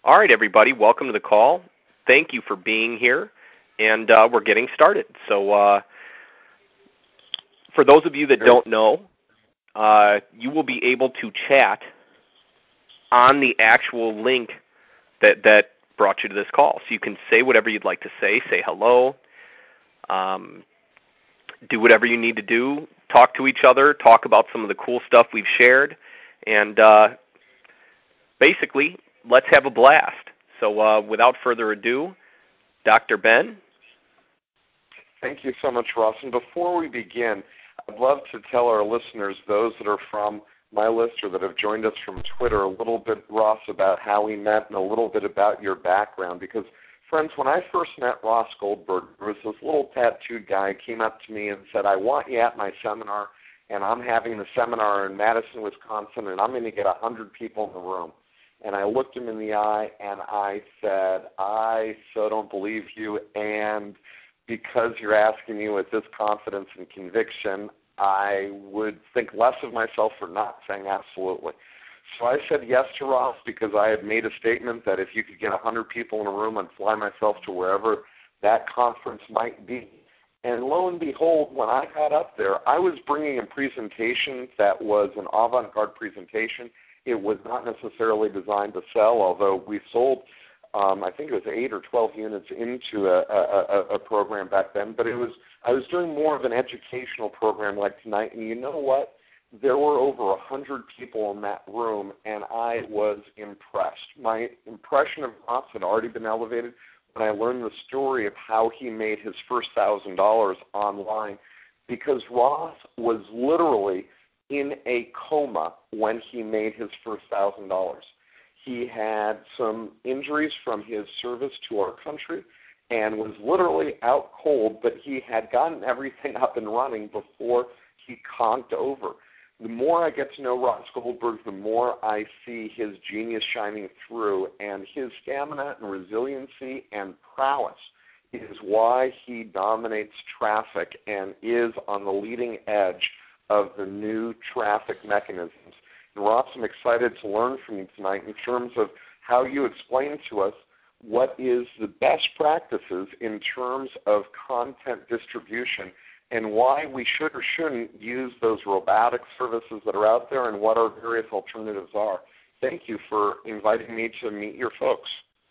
All right, everybody, welcome to the call. Thank you for being here, and we're getting started. So, for those of you that don't know, you will be able to chat on the actual link that brought you to this call. So you can say whatever you'd like to say hello, do whatever you need to do, talk to each other, talk about some of the cool stuff we've shared, and basically, let's have a blast. So without further ado, Dr. Ben. Thank you so much, Ross. And before we begin, I'd love to tell our listeners, those that are from my list or that have joined us from Twitter, a little bit, Ross, about how we met and a little bit about your background. Because, friends, when I first met Ross Goldberg, there was this little tattooed guy who came up to me and said, I want you at my seminar, and I'm having the seminar in Madison, Wisconsin, and I'm going to get 100 people in the room. And I looked him in the eye, and I said, I so don't believe you, and because you're asking me with this confidence and conviction, I would think less of myself for not saying absolutely. So I said yes to Ross because I had made a statement that if you could get 100 people in a room, I'd fly myself to wherever that conference might be. And lo and behold, when I got up there, I was bringing a presentation that was an avant-garde presentation. It was not necessarily designed to sell, although we sold, I think it was 8 or 12 units into a program back then. But I was doing more of an educational program like tonight. And you know what? There were over 100 people in that room, and I was impressed. My impression of Ross had already been elevated when I learned the story of how he made his first $1,000 online, because Ross was literally in a coma when he made his first $1,000. He had some injuries from his service to our country and was literally out cold, but he had gotten everything up and running before he conked over. The more I get to know Ross Goldberg, the more I see his genius shining through, and his stamina and resiliency and prowess is why he dominates traffic and is on the leading edge of the new traffic mechanisms. And Ross, I'm excited to learn from you tonight in terms of how you explain to us what is the best practices in terms of content distribution and why we should or shouldn't use those robotic services that are out there and what our various alternatives are. Thank you for inviting me to meet your folks.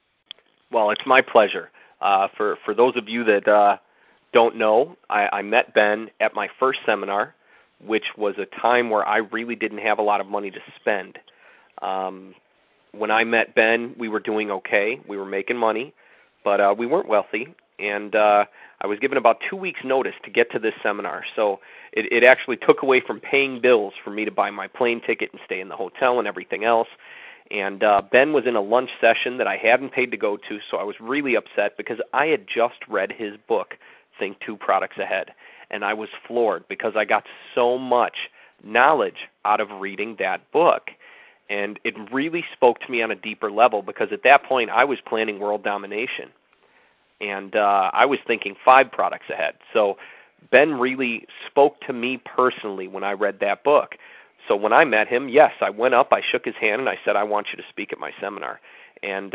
Well, it's my pleasure. For those of you that don't know, I met Ben at my first seminar, which was a time where I really didn't have a lot of money to spend. When I met Ben, we were doing okay. We were making money, but we weren't wealthy. And I was given about 2 weeks' notice to get to this seminar. So it actually took away from paying bills for me to buy my plane ticket and stay in the hotel and everything else. And Ben was in a lunch session that I hadn't paid to go to, so I was really upset because I had just read his book, Think 2 Products Ahead. And I was floored because I got so much knowledge out of reading that book. And it really spoke to me on a deeper level because at that point I was planning world domination. And I was thinking 5 products ahead. So Ben really spoke to me personally when I read that book. So when I met him, yes, I went up, I shook his hand, and I said, I want you to speak at my seminar. And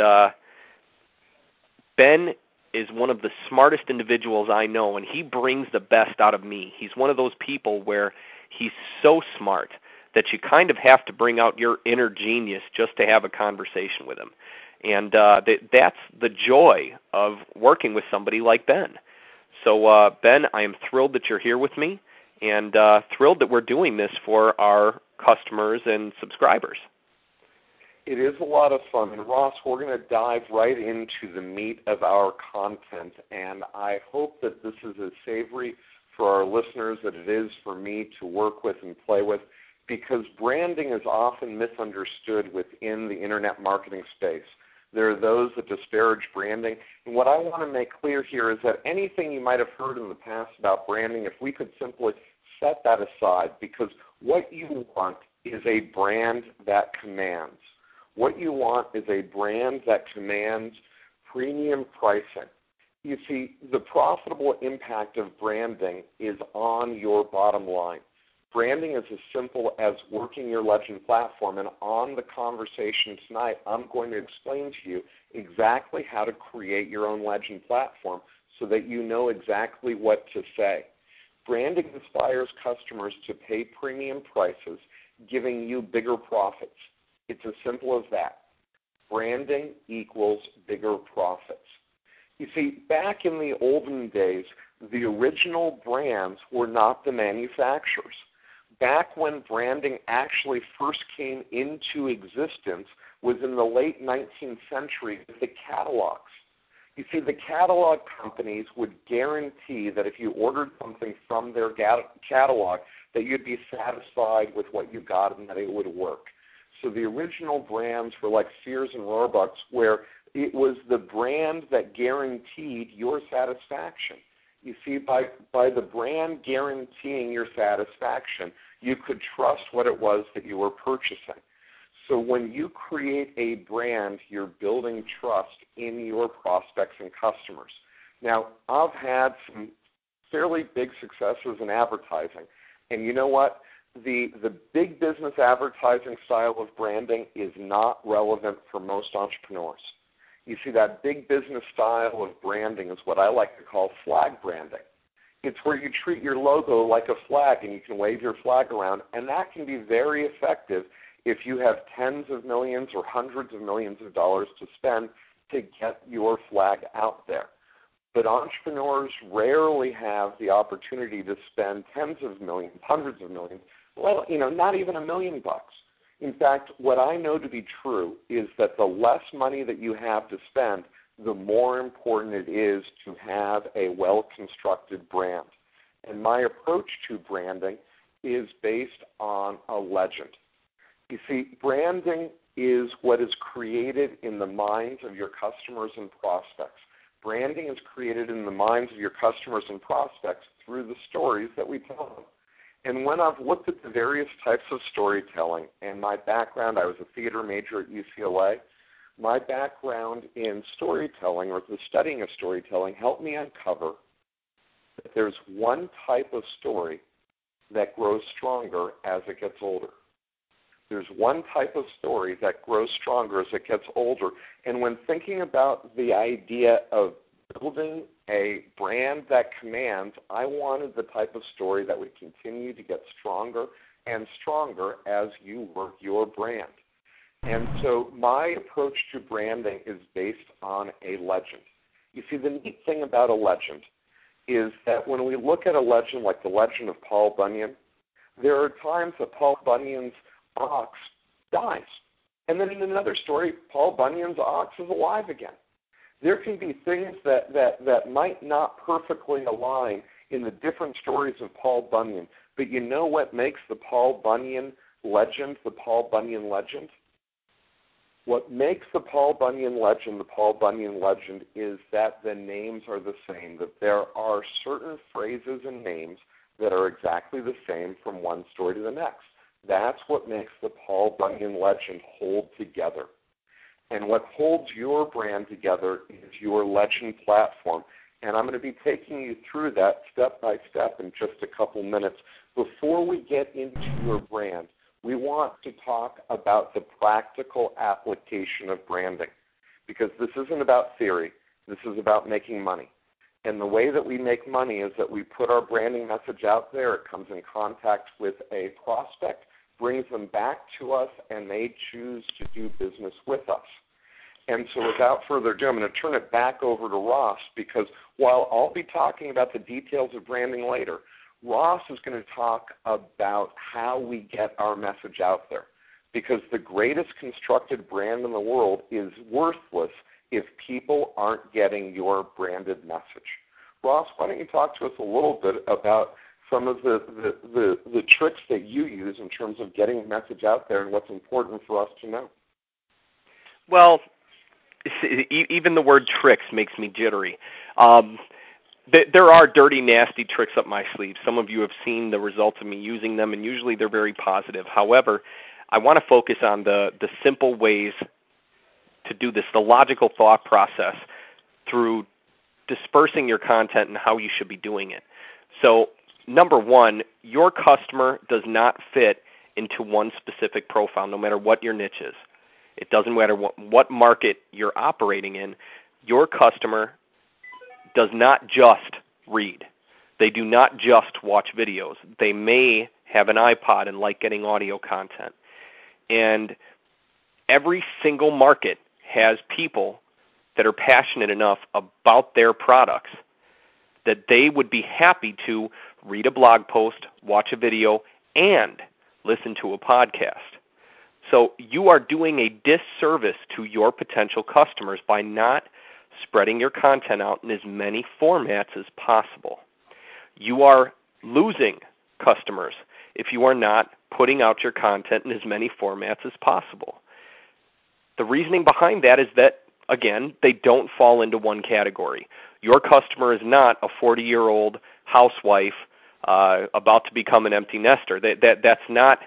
Ben is one of the smartest individuals I know, and he brings the best out of me. He's one of those people where he's so smart that you kind of have to bring out your inner genius just to have a conversation with him. And that's the joy of working with somebody like Ben. So, Ben, I am thrilled that you're here with me and thrilled that we're doing this for our customers and subscribers. It is a lot of fun. And, Ross, we're going to dive right into the meat of our content. And I hope that this is as savory for our listeners as it is for me to work with and play with, because branding is often misunderstood within the Internet marketing space. There are those that disparage branding. And what I want to make clear here is that anything you might have heard in the past about branding, if we could simply set that aside, because what you want is a brand that commands. What you want is a brand that commands premium pricing. You see, the profitable impact of branding is on your bottom line. Branding is as simple as working your Legend platform, and on the conversation tonight, I'm going to explain to you exactly how to create your own Legend platform so that you know exactly what to say. Branding inspires customers to pay premium prices, giving you bigger profits. It's as simple as that. Branding equals bigger profits. You see, back in the olden days, the original brands were not the manufacturers. Back when branding actually first came into existence was in the late 19th century with the catalogs. You see, the catalog companies would guarantee that if you ordered something from their catalog, that you'd be satisfied with what you got and that it would work. So the original brands were like Sears and Roebuck's, where it was the brand that guaranteed your satisfaction. You see, by the brand guaranteeing your satisfaction, you could trust what it was that you were purchasing. So when you create a brand, you're building trust in your prospects and customers. Now, I've had some fairly big successes in advertising, and you know what? The big business advertising style of branding is not relevant for most entrepreneurs. You see, that big business style of branding is what I like to call flag branding. It's where you treat your logo like a flag and you can wave your flag around, and that can be very effective if you have tens of millions or hundreds of millions of dollars to spend to get your flag out there. But entrepreneurs rarely have the opportunity to spend tens of millions, hundreds of millions, well, not even $1 million. In fact, what I know to be true is that the less money that you have to spend, the more important it is to have a well-constructed brand. And my approach to branding is based on a legend. You see, branding is what is created in the minds of your customers and prospects. Branding is created in the minds of your customers and prospects through the stories that we tell them. And when I've looked at the various types of storytelling, and my background, I was a theater major at UCLA, my background in storytelling, or the studying of storytelling, helped me uncover that there's one type of story that grows stronger as it gets older. There's one type of story that grows stronger as it gets older. And when thinking about the idea of building a brand that commands, I wanted the type of story that would continue to get stronger and stronger as you work your brand. And so my approach to branding is based on a legend. You see, the neat thing about a legend is that when we look at a legend like the legend of Paul Bunyan, there are times that Paul Bunyan's ox dies. And then in another story, Paul Bunyan's ox is alive again. There can be things that might not perfectly align in the different stories of Paul Bunyan. But you know what makes the Paul Bunyan legend the Paul Bunyan legend? What makes the Paul Bunyan legend the Paul Bunyan legend is that the names are the same, that there are certain phrases and names that are exactly the same from one story to the next. That's what makes the Paul Bunyan legend hold together. And what holds your brand together is your legend platform. And I'm going to be taking you through that step by step in just a couple minutes. Before we get into your brand, we want to talk about the practical application of branding, because this isn't about theory. This is about making money. And the way that we make money is that we put our branding message out there. It comes in contact with a prospect, brings them back to us, and they choose to do business with us. And so without further ado, I'm going to turn it back over to Ross, because while I'll be talking about the details of branding later, Ross is going to talk about how we get our message out there, because the greatest constructed brand in the world is worthless if people aren't getting your branded message. Ross, why don't you talk to us a little bit about some of the tricks that you use in terms of getting the message out there and what's important for us to know? Well, even the word tricks makes me jittery. There are dirty, nasty tricks up my sleeve. Some of you have seen the results of me using them, and usually they're very positive. However, I want to focus on the simple ways to do this, the logical thought process through dispersing your content and how you should be doing it. So number one, your customer does not fit into one specific profile, no matter what your niche is. It doesn't matter what market you're operating in. Your customer does not just read. They do not just watch videos. They may have an iPod and like getting audio content. And every single market has people that are passionate enough about their products that they would be happy to read a blog post, watch a video, and listen to a podcast. So you are doing a disservice to your potential customers by not spreading your content out in as many formats as possible. You are losing customers if you are not putting out your content in as many formats as possible. The reasoning behind that is that, again, they don't fall into one category. Your customer is not a 40-year-old housewife about to become an empty nester. That's not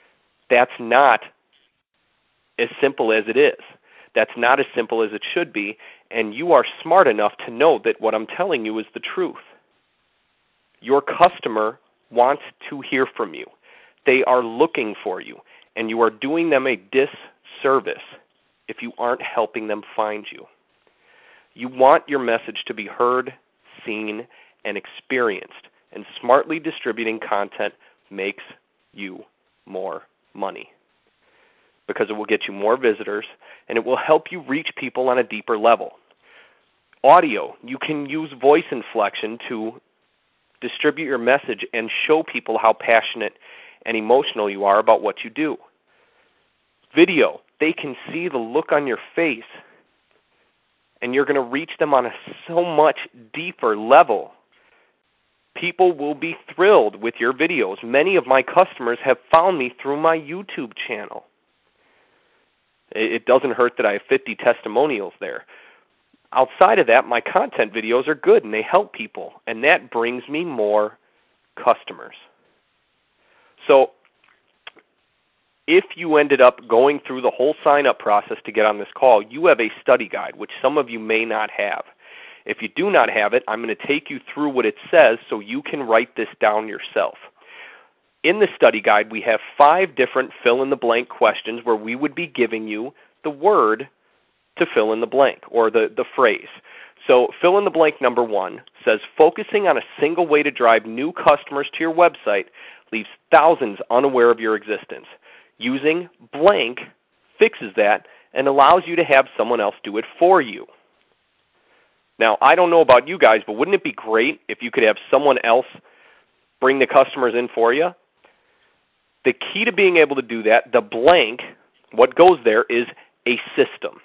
as simple as it is. That's not as simple as it should be, and you are smart enough to know that what I'm telling you is the truth. Your customer wants to hear from you. They are looking for you, and you are doing them a disservice if you aren't helping them find you. You want your message to be heard, seen, and experienced, and smartly distributing content makes you more money because it will get you more visitors, and it will help you reach people on a deeper level. Audio, you can use voice inflection to distribute your message and show people how passionate and emotional you are about what you do. Video, they can see the look on your face, and you're going to reach them on a so much deeper level. People will be thrilled with your videos. Many of my customers have found me through my YouTube channel. It doesn't hurt that I have 50 testimonials there. Outside of that, my content videos are good and they help people, and that brings me more customers. So if you ended up going through the whole sign-up process to get on this call, you have a study guide, which some of you may not have. If you do not have it, I'm going to take you through what it says so you can write this down yourself. In the study guide, we have 5 different fill-in-the-blank questions where we would be giving you the word to fill in the blank, or the phrase. So fill-in-the-blank number 1 says, focusing on a single way to drive new customers to your website leaves thousands unaware of your existence. Using blank fixes that and allows you to have someone else do it for you. Now, I don't know about you guys, but wouldn't it be great if you could have someone else bring the customers in for you? The key to being able to do that, the blank, what goes there is a system.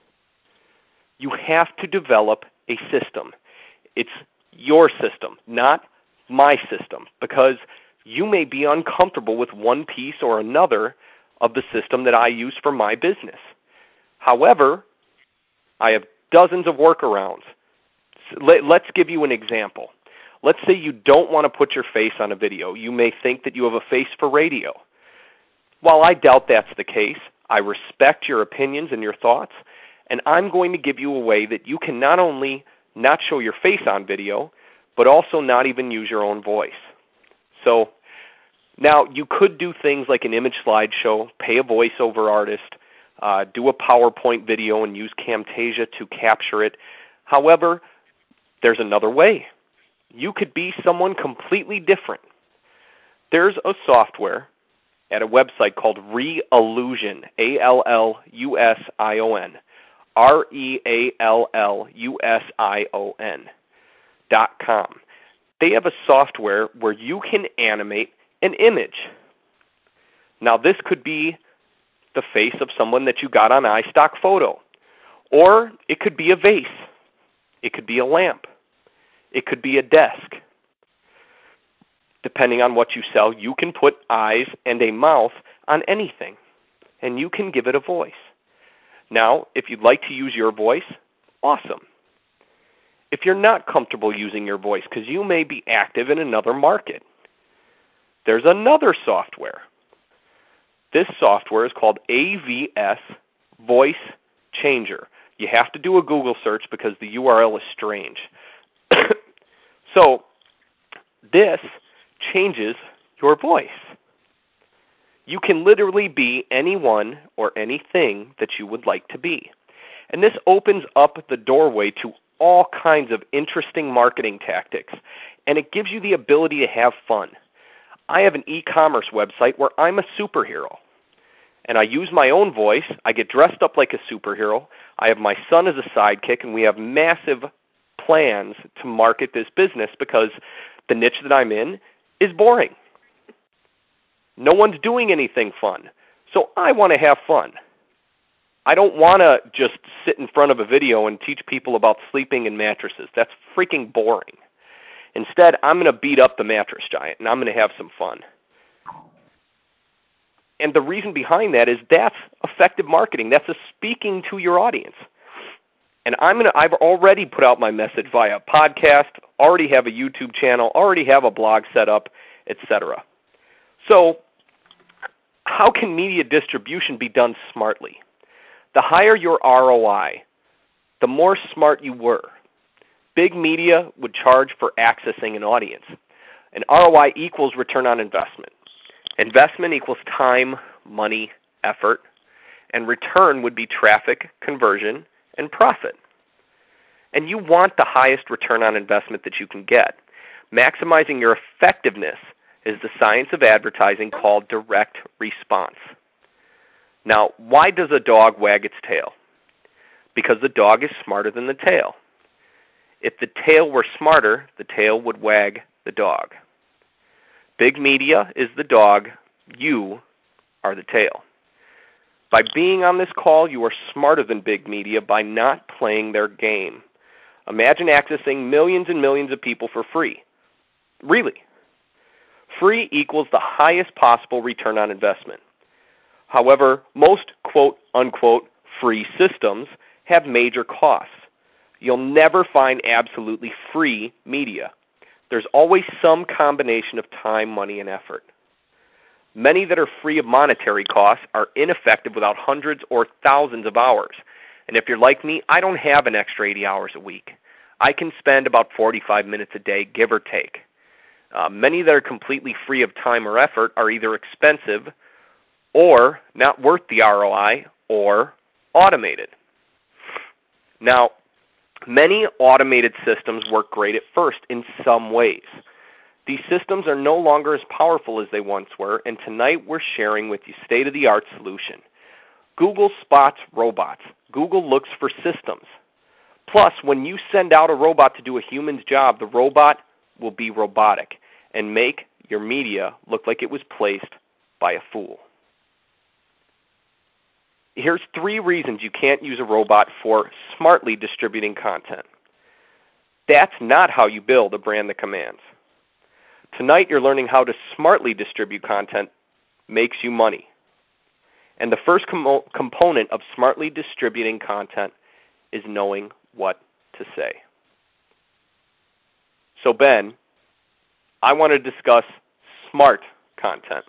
You have to develop a system. It's your system, not my system, because you may be uncomfortable with one piece or another of the system that I use for my business. However, I have dozens of workarounds. Let's give you an example. Let's say you don't want to put your face on a video. You may think that you have a face for radio. While I doubt that's the case, I respect your opinions and your thoughts, and I'm going to give you a way that you can not only not show your face on video, but also not even use your own voice. So now you could do things like an image slideshow, pay a voiceover artist, do a PowerPoint video and use Camtasia to capture it. However, there's another way. You could be someone completely different. There's a software at a website called Reallusion, Allusion, Reallusion.com. They have a software where you can animate an image. Now, this could be the face of someone that you got on iStock Photo, or it could be a vase. It could be a lamp. It could be a desk. Depending on what you sell, you can put eyes and a mouth on anything, and you can give it a voice. Now, if you'd like to use your voice, awesome. If you're not comfortable using your voice because you may be active in another market, there's another software. This software is called AVS Voice Changer. You have to do a Google search because the URL is strange. So this changes your voice. You can literally be anyone or anything that you would like to be. And this opens up the doorway to all kinds of interesting marketing tactics, and it gives you the ability to have fun. I have an e-commerce website where I'm a superhero, and I use my own voice. I get dressed up like a superhero. I have my son as a sidekick, and we have massive plans to market this business because the niche that I'm in is boring. No one's doing anything fun, so I want to have fun. I don't want to just sit in front of a video and teach people about sleeping in mattresses. That's freaking boring. Instead, I'm going to beat up the mattress giant, and I'm going to have some fun. And the reason behind that is that's effective marketing. That's a speaking to your audience. And I've already put out my message via podcast, already have a YouTube channel, already have a blog set up, etc. So how can media distribution be done smartly? The higher your ROI, the more smart you were. Big media would charge for accessing an audience. And ROI equals return on investment. Investment equals time, money, effort, and return would be traffic, conversion, and profit. And you want the highest return on investment that you can get. Maximizing your effectiveness is the science of advertising called direct response. Now, why does a dog wag its tail? Because the dog is smarter than the tail. If the tail were smarter, the tail would wag the dog. Big media is the dog. You are the tail. By being on this call, you are smarter than big media by not playing their game. Imagine accessing millions and millions of people for free. Really. Free equals the highest possible return on investment. However, most quote-unquote free systems have major costs. You'll never find absolutely free media. There's always some combination of time, money, and effort. Many that are free of monetary costs are ineffective without hundreds or thousands of hours. And if you're like me, I don't have an extra 80 hours a week. I can spend about 45 minutes a day, give or take. Many that are completely free of time or effort are either expensive or not worth the ROI or automated. Now, many automated systems work great at first in some ways. These systems are no longer as powerful as they once were, and tonight we're sharing with you state-of-the-art solution. Google spots robots. Google looks for systems. Plus, when you send out a robot to do a human's job, the robot will be robotic and make your media look like it was placed by a fool. Here's 3 reasons you can't use a robot for smartly distributing content. That's not how you build a brand that commands. Tonight you're learning how to smartly distribute content makes you money. And the first component of smartly distributing content is knowing what to say. So Ben, I want to discuss smart content.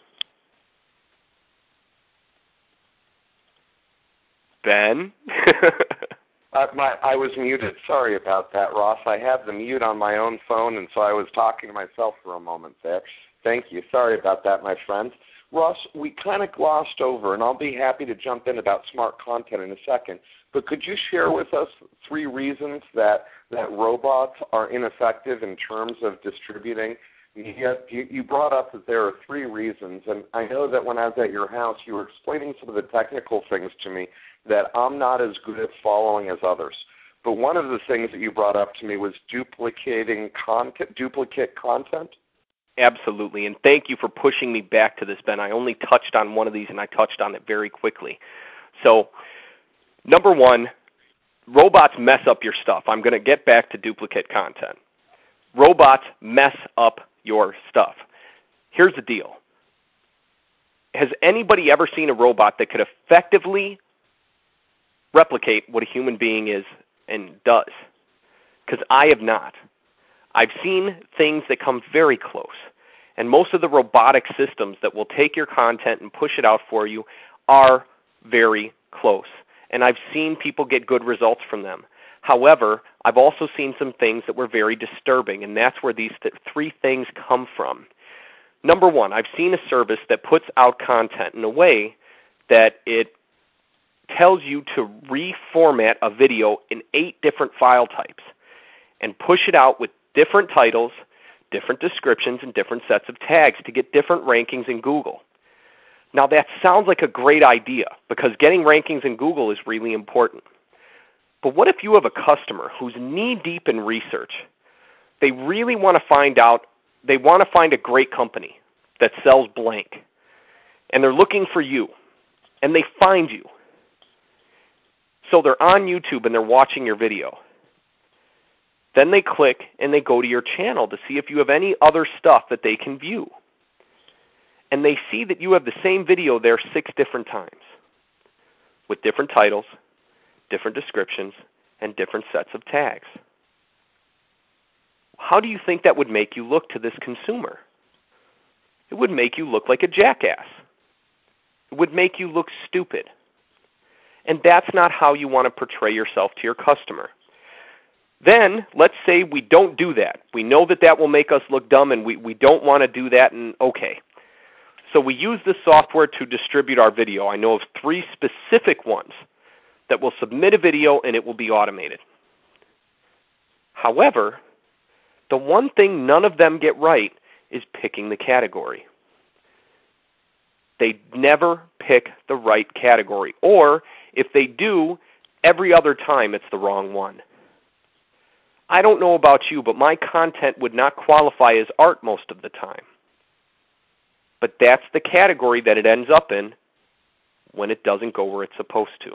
Ben? I was muted. Sorry about that, Ross. I have the mute on my own phone, and so I was talking to myself for a moment there. Thank you. Sorry about that, my friend. Ross, we kind of glossed over, and I'll be happy to jump in about smart content in a second, but could you share with us 3 reasons that robots are ineffective in terms of distributing media? You brought up that there are 3 reasons, and I know that when I was at your house, you were explaining some of the technical things to me that I'm not as good at following as others. But one of the things that you brought up to me was duplicate content. Absolutely, and thank you for pushing me back to this, Ben. I only touched on one of these, and I touched on it very quickly. So, number 1, robots mess up your stuff. I'm going to get back to duplicate content. Robots mess up your stuff. Here's the deal. Has anybody ever seen a robot that could effectively replicate what a human being is and does? Because I have not. I've seen things that come very close. And most of the robotic systems that will take your content and push it out for you are very close. And I've seen people get good results from them. However, I've also seen some things that were very disturbing, and that's where these 3 things come from. Number one, I've seen a service that puts out content in a way that it tells you to reformat a video in 8 different file types and push it out with different titles, different descriptions, and different sets of tags to get different rankings in Google. Now that sounds like a great idea because getting rankings in Google is really important. But what if you have a customer who's knee-deep in research? They really want to find out, they want to find a great company that sells blank, and they're looking for you, and they find you. So they're on YouTube and they're watching your video. Then they click and they go to your channel to see if you have any other stuff that they can view. And they see that you have the same video there 6 different times with different titles, different descriptions, and different sets of tags. How do you think that would make you look to this consumer? It would make you look like a jackass. It would make you look stupid. And that's not how you want to portray yourself to your customer. Then, let's say we don't do that. We know that that will make us look dumb, and we don't want to do that, and okay. So we use this software to distribute our video. I know of 3 specific ones that will submit a video, and it will be automated. However, the one thing none of them get right is picking the category. They never pick the right category. Or, if they do, every other time it's the wrong one. I don't know about you, but my content would not qualify as art most of the time. But that's the category that it ends up in when it doesn't go where it's supposed to.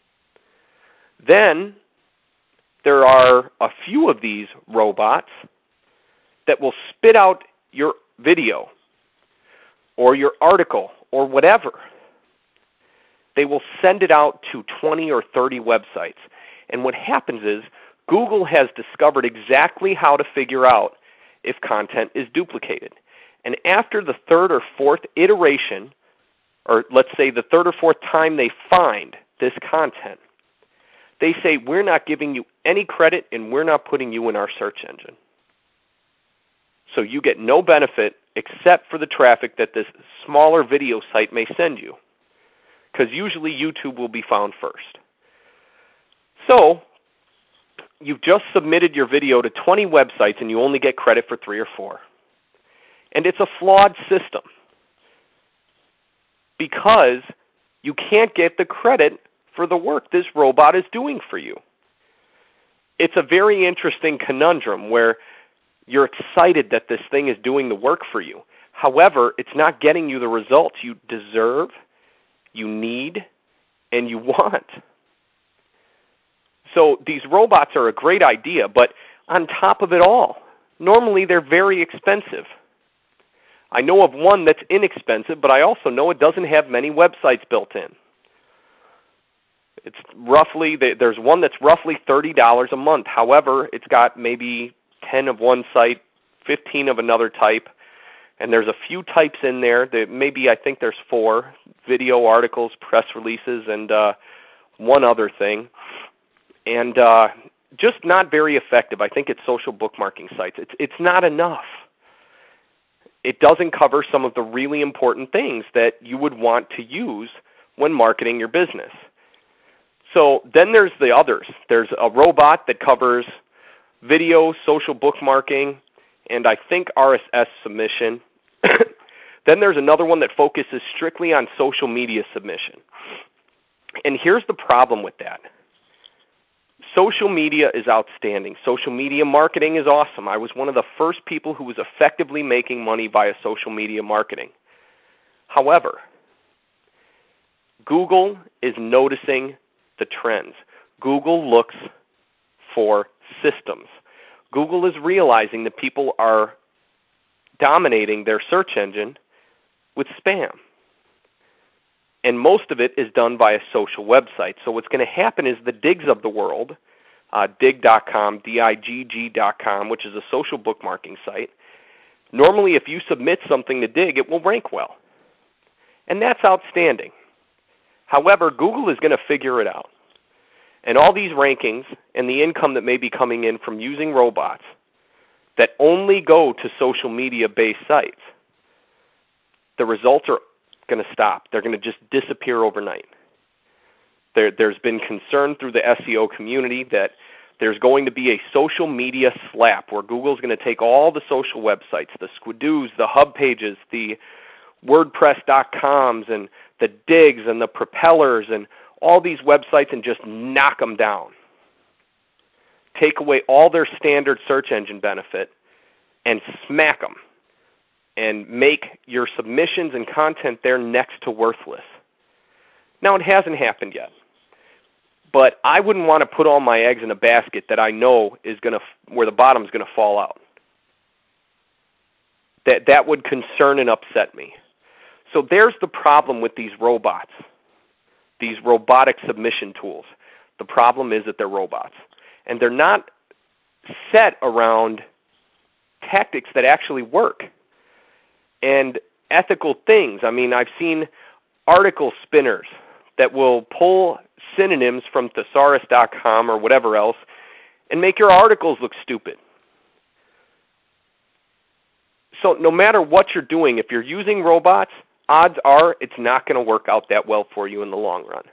Then there are a few of these robots that will spit out your video or your article or whatever. They will send it out to 20 or 30 websites. And what happens is Google has discovered exactly how to figure out if content is duplicated. And after the 3rd or 4th iteration, or let's say the 3rd or 4th time they find this content, they say, we're not giving you any credit and we're not putting you in our search engine. So you get no benefit except for the traffic that this smaller video site may send you. Because usually YouTube will be found first. So you've just submitted your video to 20 websites and you only get credit for 3 or 4. And it's a flawed system because you can't get the credit for the work this robot is doing for you. It's a very interesting conundrum where you're excited that this thing is doing the work for you. However, it's not getting you the results you deserve, you need, and you want. So these robots are a great idea, but on top of it all, normally they're very expensive. I know of one that's inexpensive, but I also know it doesn't have many websites built in. It's roughly, there's one that's roughly $30 a month. However, it's got maybe 10 of one site, 15 of another type, and there's a few types in there. Maybe I think there's 4, video, articles, press releases, and one other thing. And just not very effective. I think it's social bookmarking sites. It's not enough. It doesn't cover some of the really important things that you would want to use when marketing your business. So then there's the others. There's a robot that covers video, social bookmarking, and I think RSS submission. Then there's another one that focuses strictly on social media submission. And here's the problem with that. Social media is outstanding. Social media marketing is awesome. I was one of the first people who was effectively making money via social media marketing. However, Google is noticing the trends. Google looks for systems. Google is realizing that people are dominating their search engine with spam. And most of it is done via social websites. So what's going to happen is the Diggs of the world, Digg.com, Digg.com, which is a social bookmarking site, normally if you submit something to Digg, it will rank well. And that's outstanding. However, Google is going to figure it out. And all these rankings and the income that may be coming in from using robots that only go to social media-based sites the results are going to stop. They're going to just disappear overnight. There's been concern through the SEO community that there's going to be a social media slap where Google's going to take all the social websites, the Squidoos, the Hub Pages, the WordPress.coms, and the Digs and the Propellers and all these websites and just knock them down. Take away all their standard search engine benefit and smack them and make your submissions and content there next to worthless. Now, it hasn't happened yet, but I wouldn't want to put all my eggs in a basket that I know is going to, where the bottom's going to fall out. That would concern and upset me. So there's the problem with these robots, these robotic submission tools. The problem is that they're robots, and they're not set around tactics that actually work and ethical things. I mean, I've seen article spinners that will pull synonyms from thesaurus.com or whatever else and make your articles look stupid. So no matter what you're doing, if you're using robots, odds are it's not going to work out that well for you in the long run.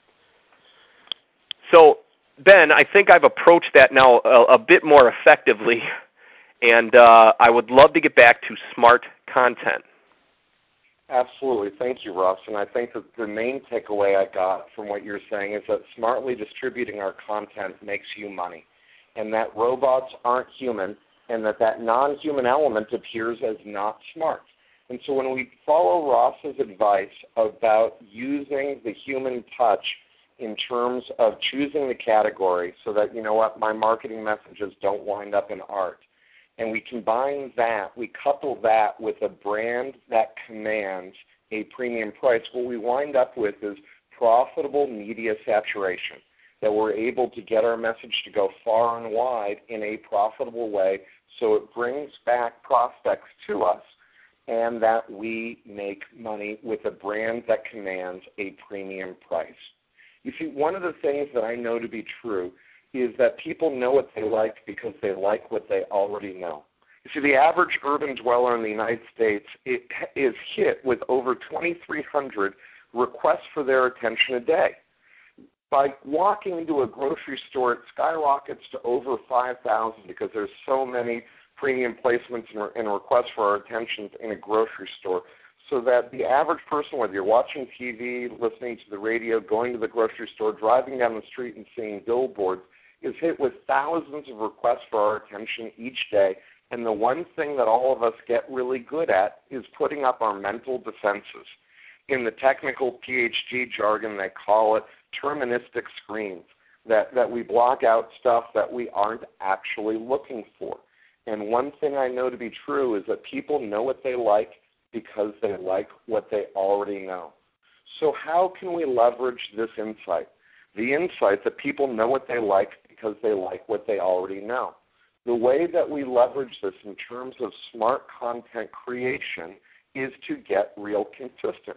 So, Ben, I think I've approached that now a bit more effectively, and I would love to get back to smart content. Absolutely. Thank you, Russ. And I think that the main takeaway I got from what you're saying is that smartly distributing our content makes you money, and that robots aren't human, and that non-human element appears as not smart. And so when we follow Ross's advice about using the human touch in terms of choosing the category so that, you know what, my marketing messages don't wind up in art, and we combine that, we couple that with a brand that commands a premium price, what we wind up with is profitable media saturation, that we're able to get our message to go far and wide in a profitable way so it brings back prospects to us, and that we make money with a brand that commands a premium price. You see, one of the things that I know to be true is that people know what they like because they like what they already know. You see, the average urban dweller in the United States is hit with over 2,300 requests for their attention a day. By walking into a grocery store, it skyrockets to over 5,000 because there's so many premium placements and requests for our attention in a grocery store, so that the average person, whether you're watching TV, listening to the radio, going to the grocery store, driving down the street and seeing billboards, is hit with thousands of requests for our attention each day. And the one thing that all of us get really good at is putting up our mental defenses. In the technical PhD jargon, they call it terministic screens, that we block out stuff that we aren't actually looking for. And one thing I know to be true is that people know what they like because they like what they already know. So how can we leverage this insight? The insight that people know what they like because they like what they already know. The way that we leverage this in terms of smart content creation is to get real consistent.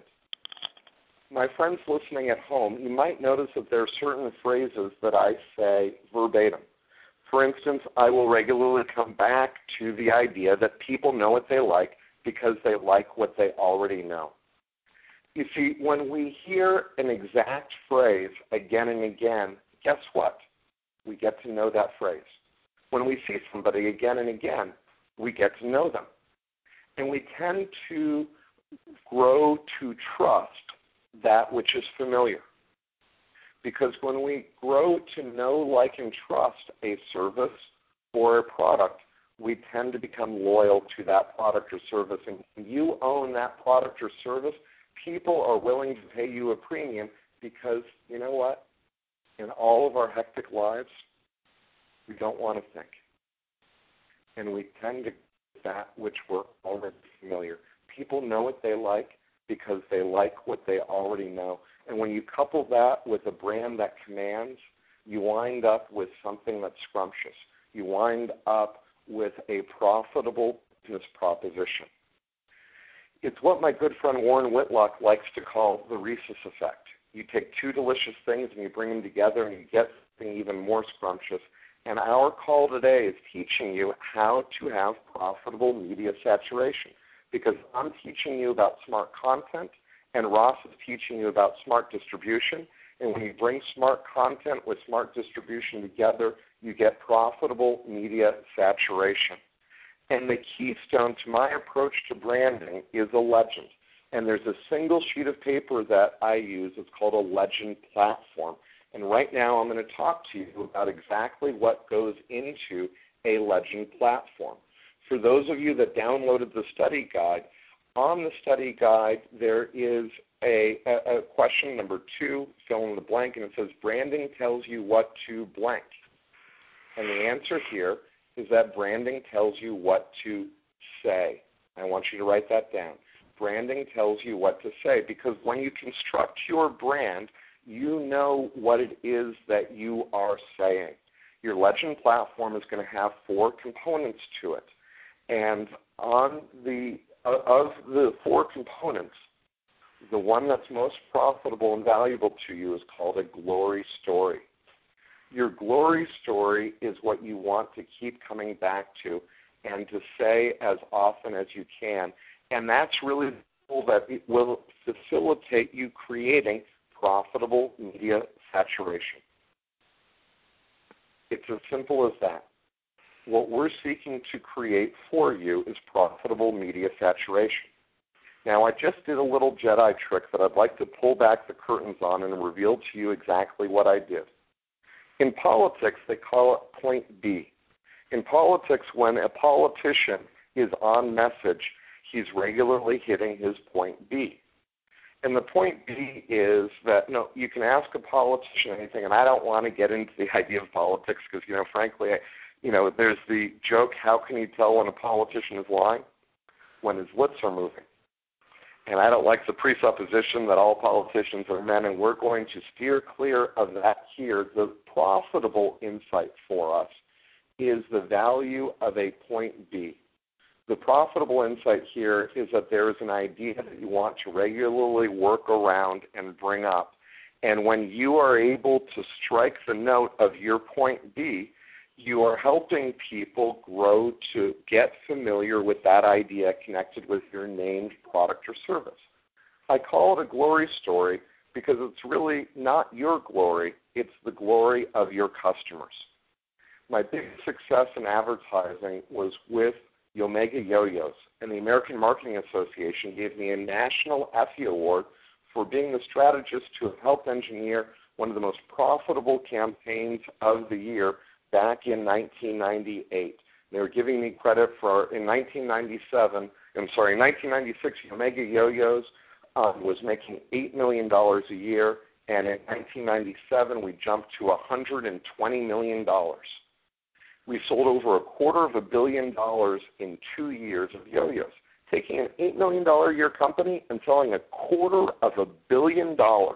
My friends listening at home, you might notice that there are certain phrases that I say verbatim. For instance, I will regularly come back to the idea that people know what they like because they like what they already know. You see, when we hear an exact phrase again and again, guess what? We get to know that phrase. When we see somebody again and again, we get to know them. And we tend to grow to trust that which is familiar. Because when we grow to know, like, and trust a service or a product, we tend to become loyal to that product or service. And when you own that product or service, people are willing to pay you a premium because, you know what? In all of our hectic lives, we don't want to think. And we tend to get that which we're already familiar. People know what they like because they like what they already know. And when you couple that with a brand that commands, you wind up with something that's scrumptious. You wind up with a profitable business proposition. It's what my good friend Warren Whitlock likes to call the rhesus effect. You take two delicious things and you bring them together and you get something even more scrumptious. And our call today is teaching you how to have profitable media saturation. because I'm teaching you about smart content, and Ross is teaching you about smart distribution. And when you bring smart content with smart distribution together, you get profitable media saturation. And the keystone to my approach to branding is a legend. And there's a single sheet of paper that I use. It's called a legend platform. And right now I'm going to talk to you about exactly what goes into a legend platform. For those of you that downloaded the study guide, on the study guide there is a question number 2, fill in the blank, and it says branding tells you what to blank. And the answer here is that branding tells you what to say. I want you to write that down. Branding tells you what to say, because when you construct your brand, you know what it is that you are saying. Your legend platform is going to have 4 components to it. And of the 4 components, the one that's most profitable and valuable to you is called a glory story. Your glory story is what you want to keep coming back to and to say as often as you can. And that's really the tool that it will facilitate you creating profitable media saturation. It's as simple as that. What we're seeking to create for you is profitable media saturation. Now, I just did a little Jedi trick that I'd like to pull back the curtains on and reveal to you exactly what I did. In politics, they call it point B. In politics, when a politician is on message, he's regularly hitting his point B. And the point B is that, no, you can ask a politician anything, and I don't want to get into the idea of politics because, frankly, there's the joke, how can you tell when a politician is lying? When his lips are moving. And I don't like the presupposition that all politicians are men, and we're going to steer clear of that here. The profitable insight for us is the value of a point B. The profitable insight here is that there is an idea that you want to regularly work around and bring up. And when you are able to strike the note of your point B, you are helping people grow to get familiar with that idea connected with your named product or service. I call it a glory story because it's really not your glory, it's the glory of your customers. My biggest success in advertising was with Yomega Yo-Yos, and the American Marketing Association gave me a National Effie Award for being the strategist to have helped engineer one of the most profitable campaigns of the year back in 1998. They were giving me credit for, in 1996, Yomega Yo-Yos was making $8 million a year, and in 1997 we jumped to $120 million. We sold over $250 million in 2 years of yo-yos, taking an $8 million a year company and selling $250 million.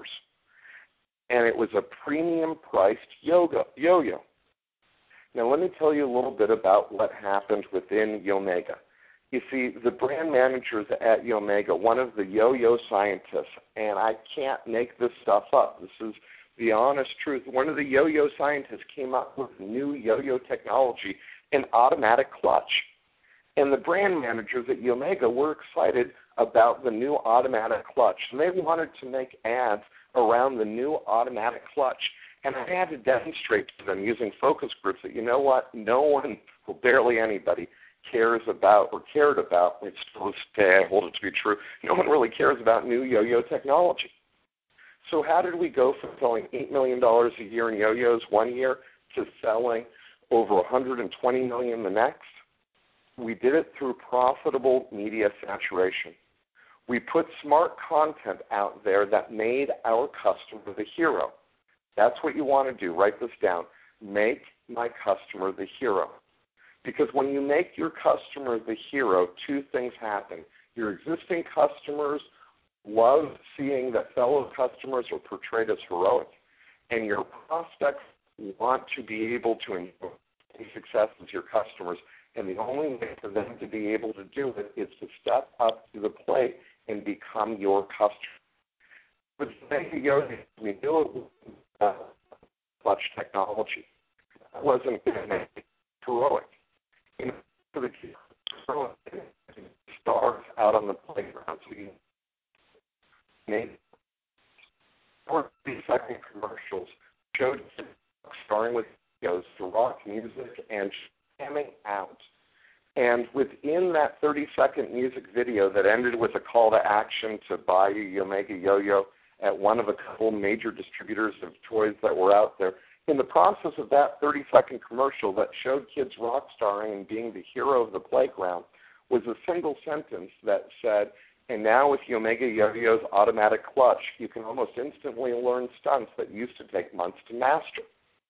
And it was a premium priced yo-yo. Now let me tell you a little bit about what happened within Yomega. You see, the brand managers at Yomega, one of the yo-yo scientists, and I can't make this stuff up, this is the honest truth, one of the yo-yo scientists came up with new yo-yo technology, an automatic clutch. And the brand managers at Yomega were excited about the new automatic clutch. And they wanted to make ads around the new automatic clutch. And I had to demonstrate to them using focus groups that, you know what, no one, well, barely anybody, cares about or cared about, it's still today, I hold it to be true, no one really cares about new yo-yo technology. So how did we go from selling $8 million a year in yo-yos one year to selling over $120 million the next? We did it through profitable media saturation. We put smart content out there that made our customer the hero. That's what you want to do. Write this down. Make my customer the hero. Because when you make your customer the hero, two things happen. Your existing customers love seeing that fellow customers are portrayed as heroic, and your prospects want to be able to enjoy success as your customers, and the only way for them to be able to do it is to step up to the plate and become your customer. But we knew it was clutch technology. It wasn't heroic. For the stars out on the playground. So you made 30-second commercials showed kids starring with videos to rock music and jamming out. And within that 30-second music video that ended with a call to action to buy a Omega Yo-Yo at one of a couple major distributors of toys that were out there, in the process of that 30-second commercial that showed kids rock starring and being the hero of the playground was a single sentence that said, and now with the Omega Yo-Yo's automatic clutch, you can almost instantly learn stunts that used to take months to master.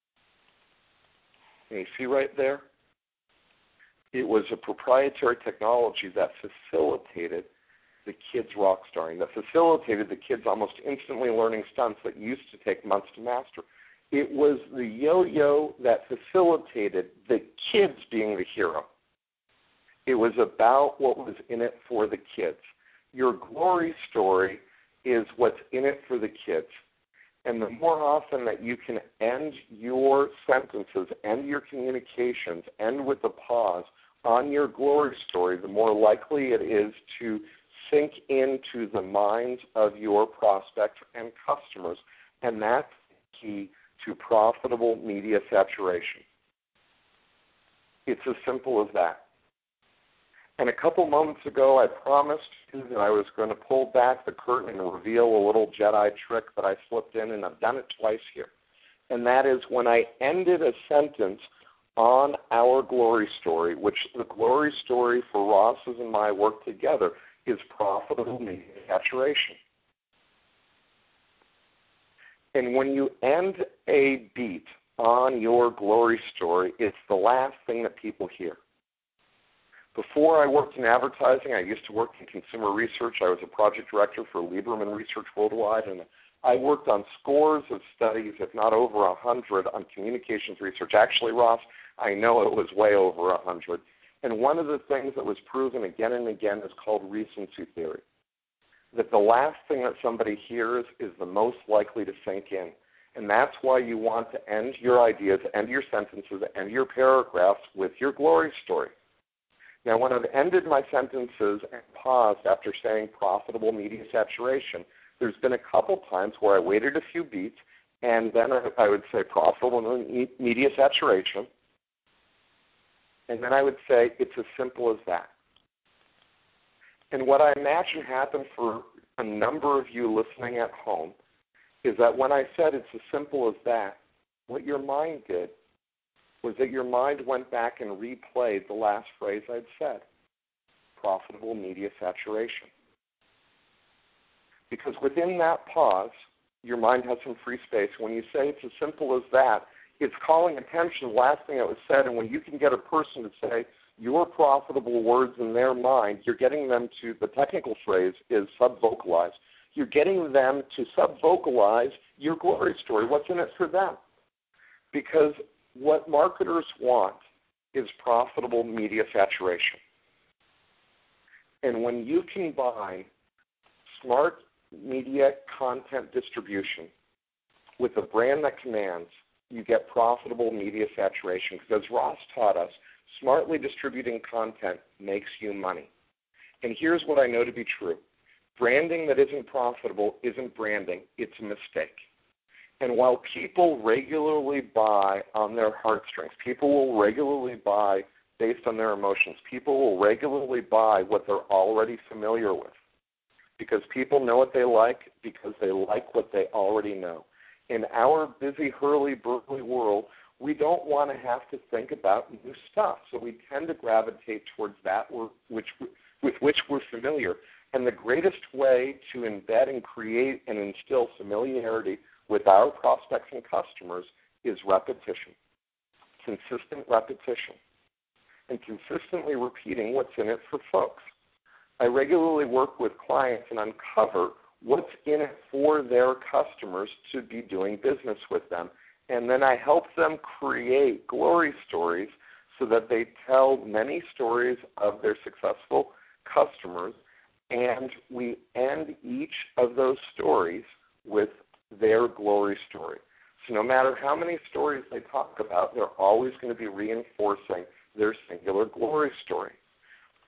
And you see right there? It was a proprietary technology that facilitated the kids rock starring, that facilitated the kids almost instantly learning stunts that used to take months to master. It was the yo-yo that facilitated the kids being the hero. It was about what was in it for the kids. Your glory story is what's in it for the kids. And the more often that you can end your sentences, end your communications, end with a pause on your glory story, the more likely it is to sink into the minds of your prospects and customers. And that's key to profitable media saturation. It's as simple as that. And a couple moments ago, I promised you that I was going to pull back the curtain and reveal a little Jedi trick that I slipped in, and I've done it twice here. And that is when I ended a sentence on our glory story, which the glory story for Ross's and my work together is profitable media saturation. And when you end a beat on your glory story, it's the last thing that people hear. Before I worked in advertising, I used to work in consumer research. I was a project director for Lieberman Research Worldwide, and I worked on scores of studies, if not over 100, on communications research. Actually, Ross, I know it was way over 100. And one of the things that was proven again and again is called recency theory, that the last thing that somebody hears is the most likely to sink in. And that's why you want to end your ideas, end your sentences, end your paragraphs with your glory story. Now, when I've ended my sentences and paused after saying profitable media saturation, there's been a couple times where I waited a few beats, and then I would say profitable media saturation, and then I would say it's as simple as that. And what I imagine happened for a number of you listening at home is that when I said it's as simple as that, what your mind did was that your mind went back and replayed the last phrase I'd said, profitable media saturation. Because within that pause, your mind has some free space. When you say it's as simple as that, it's calling attention to the last thing that was said, and when you can get a person to say your profitable words in their mind, you're getting them to, the technical phrase is sub-vocalize. You're getting them to sub-vocalize your glory story, what's in it for them. Because what marketers want is profitable media saturation. And when you combine smart media content distribution with a brand that commands, you get profitable media saturation. Because as Ross taught us, smartly distributing content makes you money. And here's what I know to be true. Branding that isn't profitable isn't branding, it's a mistake. And while people regularly buy on their heartstrings, people will regularly buy based on their emotions, people will regularly buy what they're already familiar with. Because people know what they like, because they like what they already know. In our busy, hurly-burly world, we don't want to have to think about new stuff. So we tend to gravitate towards that with which we're familiar. And the greatest way to embed and create and instill familiarity with our prospects and customers is repetition, consistent repetition, and consistently repeating what's in it for folks. I regularly work with clients and uncover what's in it for their customers to be doing business with them. And then I help them create glory stories so that they tell many stories of their successful customers, and we end each of those stories with their glory story. So no matter how many stories they talk about, they're always going to be reinforcing their singular glory story.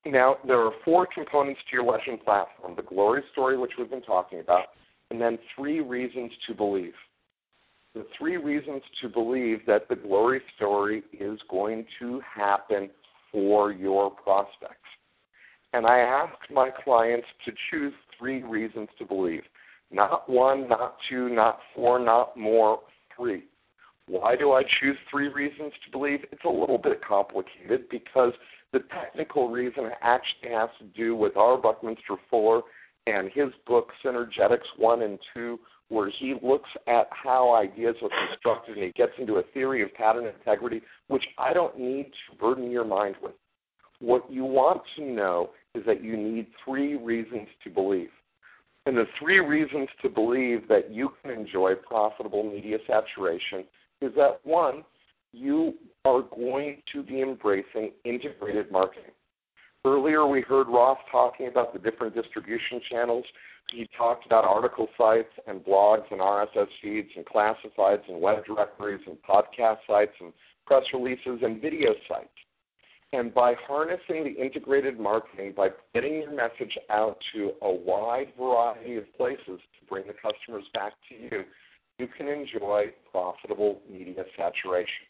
Now, there are 4 components to your legend platform: the glory story, which we've been talking about, and then 3 reasons to believe. The 3 reasons to believe that the glory story is going to happen for your prospects. And I ask my clients to choose 3 reasons to believe. Not 1, not 2, not 4, not more, 3. Why do I choose 3 reasons to believe? It's a little bit complicated because the technical reason actually has to do with R. Buckminster Fuller and his book Synergetics 1 and 2, where he looks at how ideas are constructed and he gets into a theory of pattern integrity, which I don't need to burden your mind with. What you want to know is that you need 3 reasons to believe. And the 3 reasons to believe that you can enjoy profitable media saturation is that, 1, you are going to be embracing integrated marketing. Earlier we heard Ross talking about the different distribution channels. He talked about article sites and blogs and RSS feeds and classifieds and web directories and podcast sites and press releases and video sites. And by harnessing the integrated marketing, by getting your message out to a wide variety of places to bring the customers back to you, you can enjoy profitable media saturation.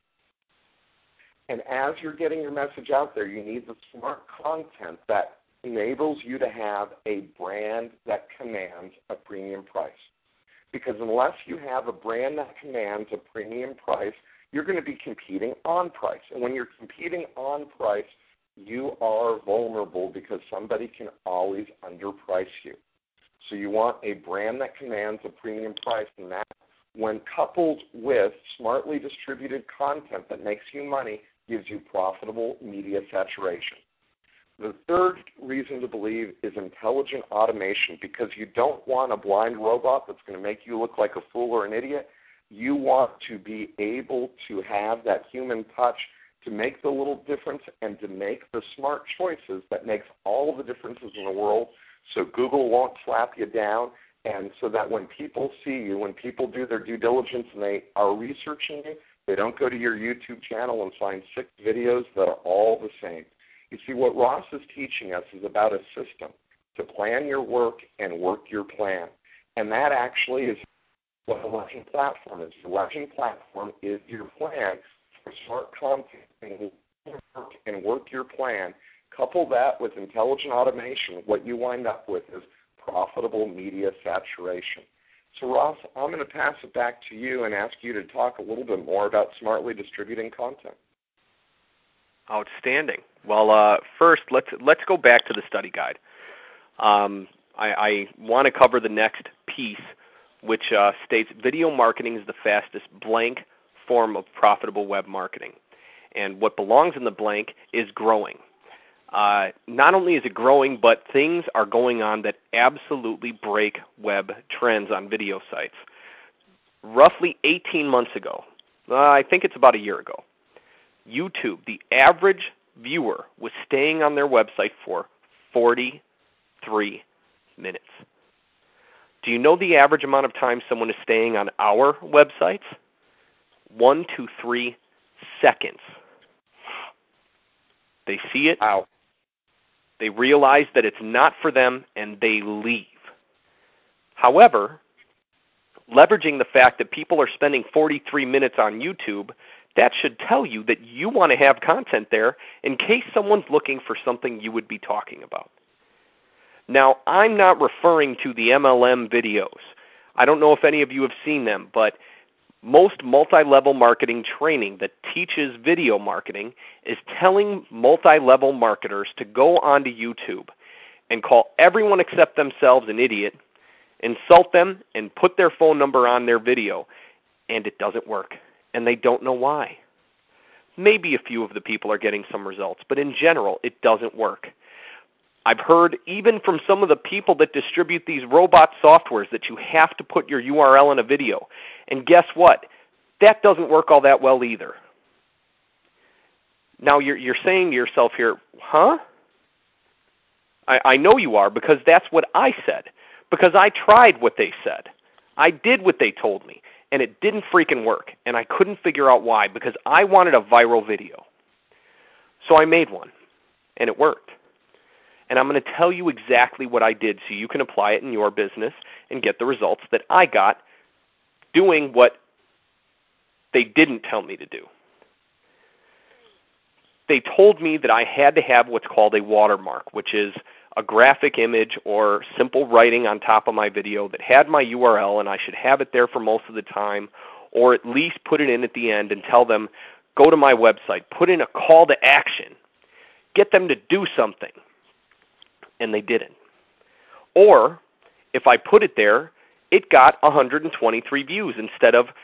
And as you're getting your message out there, you need the smart content that enables you to have a brand that commands a premium price. Because unless you have a brand that commands a premium price, you're going to be competing on price. And when you're competing on price, you are vulnerable because somebody can always underprice you. So you want a brand that commands a premium price, and that, when coupled with smartly distributed content that makes you money, gives you profitable media saturation. The third reason to believe is intelligent automation, because you don't want a blind robot that's going to make you look like a fool or an idiot. You want to be able to have that human touch to make the little difference and to make the smart choices that makes all the differences in the world, so Google won't slap you down, and so that when people see you, when people do their due diligence and they are researching you, they don't go to your YouTube channel and find 6 videos that are all the same. You see, what Ross is teaching us is about a system to plan your work and work your plan. And that actually is what the Legend Platform is. The Legend Platform is your plan for smart content and work your plan. Couple that with intelligent automation, what you wind up with is profitable media saturation. So, Ross, I'm going to pass it back to you and ask you to talk a little bit more about smartly distributing content. Outstanding. Well, first, let's go back to the study guide. I want to cover the next piece, which states video marketing is the fastest blank form of profitable web marketing. And what belongs in the blank is growing. Not only is it growing, but things are going on that absolutely break web trends on video sites. Roughly 18 months ago, I think it's about a year ago, YouTube, the average viewer was staying on their website for 43 minutes. Do you know the average amount of time someone is staying on our websites? 1 to 3 seconds. They see it. Wow. They realize that it's not for them, and they leave. However, leveraging the fact that people are spending 43 minutes on YouTube, that should tell you that you want to have content there in case someone's looking for something you would be talking about. Now, I'm not referring to the MLM videos. I don't know if any of you have seen them, but most multi-level marketing training that teaches video marketing is telling multi-level marketers to go onto YouTube and call everyone except themselves an idiot, insult them, and put their phone number on their video, and it doesn't work, and they don't know why. Maybe a few of the people are getting some results, but in general, it doesn't work. I've heard even from some of the people that distribute these robot softwares that you have to put your URL in a video. And guess what? That doesn't work all that well either. Now you're saying to yourself here, huh? I know you are, because that's what I said. Because I tried what they said. I did what they told me, and it didn't freaking work. And I couldn't figure out why, because I wanted a viral video. So I made one, and it worked. And I'm going to tell you exactly what I did so you can apply it in your business and get the results that I got doing what they didn't tell me to do. They told me that I had to have what's called a watermark, which is a graphic image or simple writing on top of my video that had my URL, and I should have it there for most of the time, or at least put it in at the end and tell them, go to my website, put in a call to action, get them to do something. And they didn't. Or if I put it there, it got 123 views instead of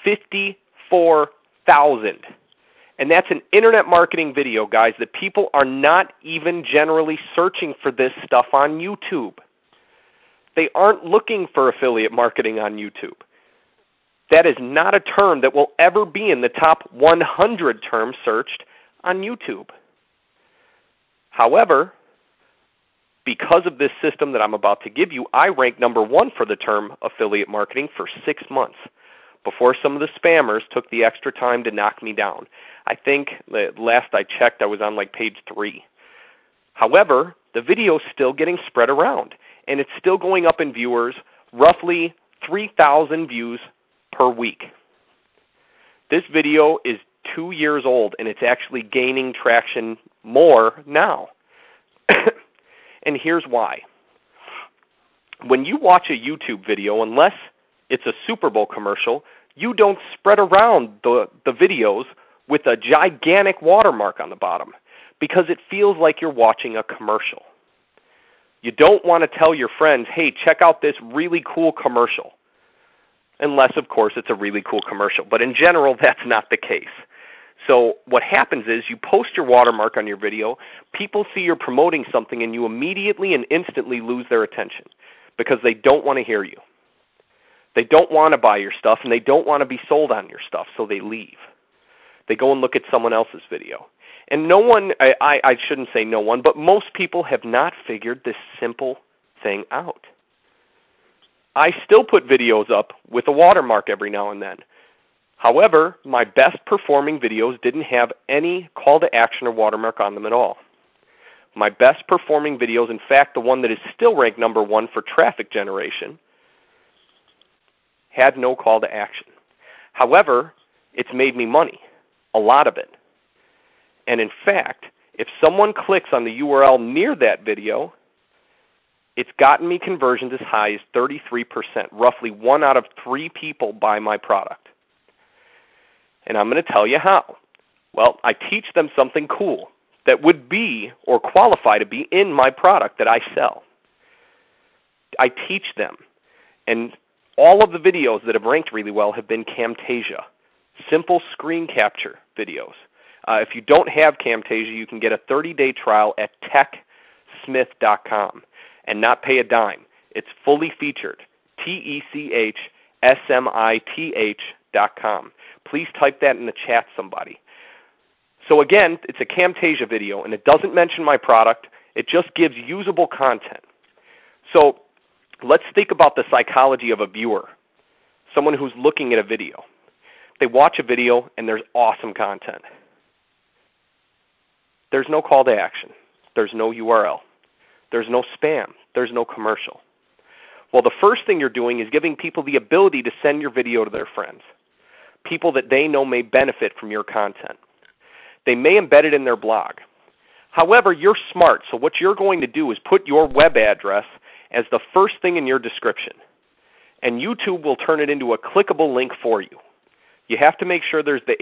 54,000. And that's an internet marketing video, guys, that people are not even generally searching for this stuff on YouTube. They aren't looking for affiliate marketing on YouTube. That is not a term that will ever be in the top 100 terms searched on YouTube. However, because of this system that I'm about to give you, I ranked number 1 for the term affiliate marketing for 6 months before some of the spammers took the extra time to knock me down. I think last I checked, I was on like page 3. However, the video is still getting spread around, and it's still going up in viewers, roughly 3,000 views per week. This video is 2 years old, and it's actually gaining traction more now. And here's why. When you watch a YouTube video, unless it's a Super Bowl commercial, you don't spread around the videos with a gigantic watermark on the bottom because it feels like you're watching a commercial. You don't want to tell your friends, hey, check out this really cool commercial. Unless, of course, it's a really cool commercial. But in general, that's not the case. So what happens is you post your watermark on your video, people see you're promoting something, and you immediately and instantly lose their attention because they don't want to hear you. They don't want to buy your stuff, and they don't want to be sold on your stuff, so they leave. They go and look at someone else's video. And no one, I shouldn't say no one, but most people have not figured this simple thing out. I still put videos up with a watermark every now and then. However, my best performing videos didn't have any call to action or watermark on them at all. My best performing videos, in fact, the one that is still ranked number 1 for traffic generation, had no call to action. However, it's made me money, a lot of it. And in fact, if someone clicks on the URL near that video, it's gotten me conversions as high as 33%. Roughly 1 out of 3 people buy my product. And I'm going to tell you how. Well, I teach them something cool that would be or qualify to be in my product that I sell. I teach them. And all of the videos that have ranked really well have been Camtasia, simple screen capture videos. If you don't have Camtasia, you can get a 30-day trial at techsmith.com and not pay a dime. It's fully featured, techsmith.com. Please type that in the chat, somebody. So again, it's a Camtasia video, and it doesn't mention my product. It just gives usable content. So let's think about the psychology of a viewer, someone who's looking at a video. They watch a video, and there's awesome content. There's no call to action. There's no URL. There's no spam. There's no commercial. Well, the first thing you're doing is giving people the ability to send your video to their friends, people that they know may benefit from your content. They may embed it in their blog. However, you're smart, so what you're going to do is put your web address as the first thing in your description, and YouTube will turn it into a clickable link for you. You have to make sure there's the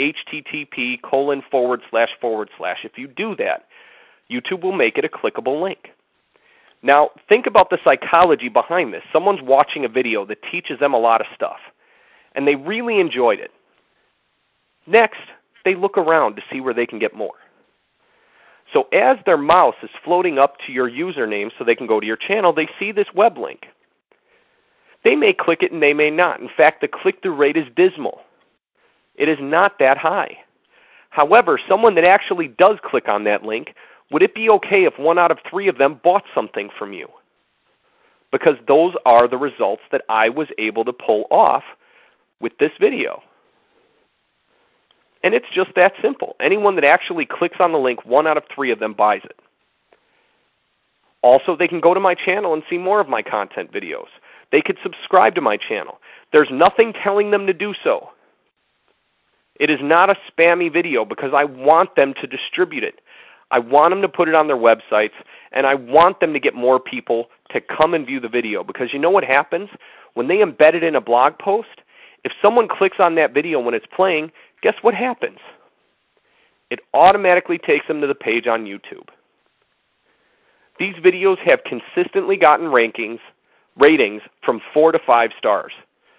http://. If you do that, YouTube will make it a clickable link. Now, think about the psychology behind this. Someone's watching a video that teaches them a lot of stuff, and they really enjoyed it. Next, they look around to see where they can get more. So as their mouse is floating up to your username so they can go to your channel, they see this web link. They may click it and they may not. In fact, the click-through rate is dismal. It is not that high. However, someone that actually does click on that link, would it be okay if 1 out of 3 of them bought something from you? Because those are the results that I was able to pull off with this video. And it's just that simple. Anyone that actually clicks on the link, 1 out of 3 of them buys it. Also, they can go to my channel and see more of my content videos. They could subscribe to my channel. There's nothing telling them to do so. It is not a spammy video because I want them to distribute it. I want them to put it on their websites, and I want them to get more people to come and view the video, because you know what happens? When they embed it in a blog post, if someone clicks on that video when it's playing, guess what happens? It automatically takes them to the page on YouTube. These videos have consistently gotten ratings from 4 to 5 stars.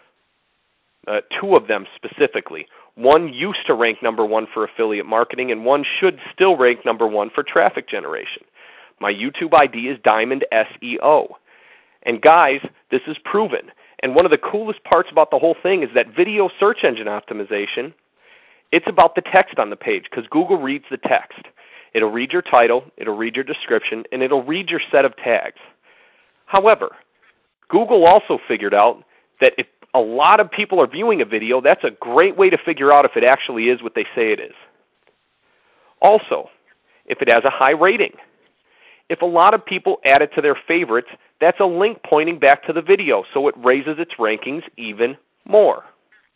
2 of them specifically. One used to rank number 1 for affiliate marketing, and one should still rank number 1 for traffic generation. My YouTube ID is Diamond SEO. And guys, this is proven. And one of the coolest parts about the whole thing is that video search engine optimization, it's about the text on the page, because Google reads the text. It'll read your title, it'll read your description, and it'll read your set of tags. However, Google also figured out that if a lot of people are viewing a video, that's a great way to figure out if it actually is what they say it is. Also, if it has a high rating. If a lot of people add it to their favorites, that's a link pointing back to the video, so it raises its rankings even more.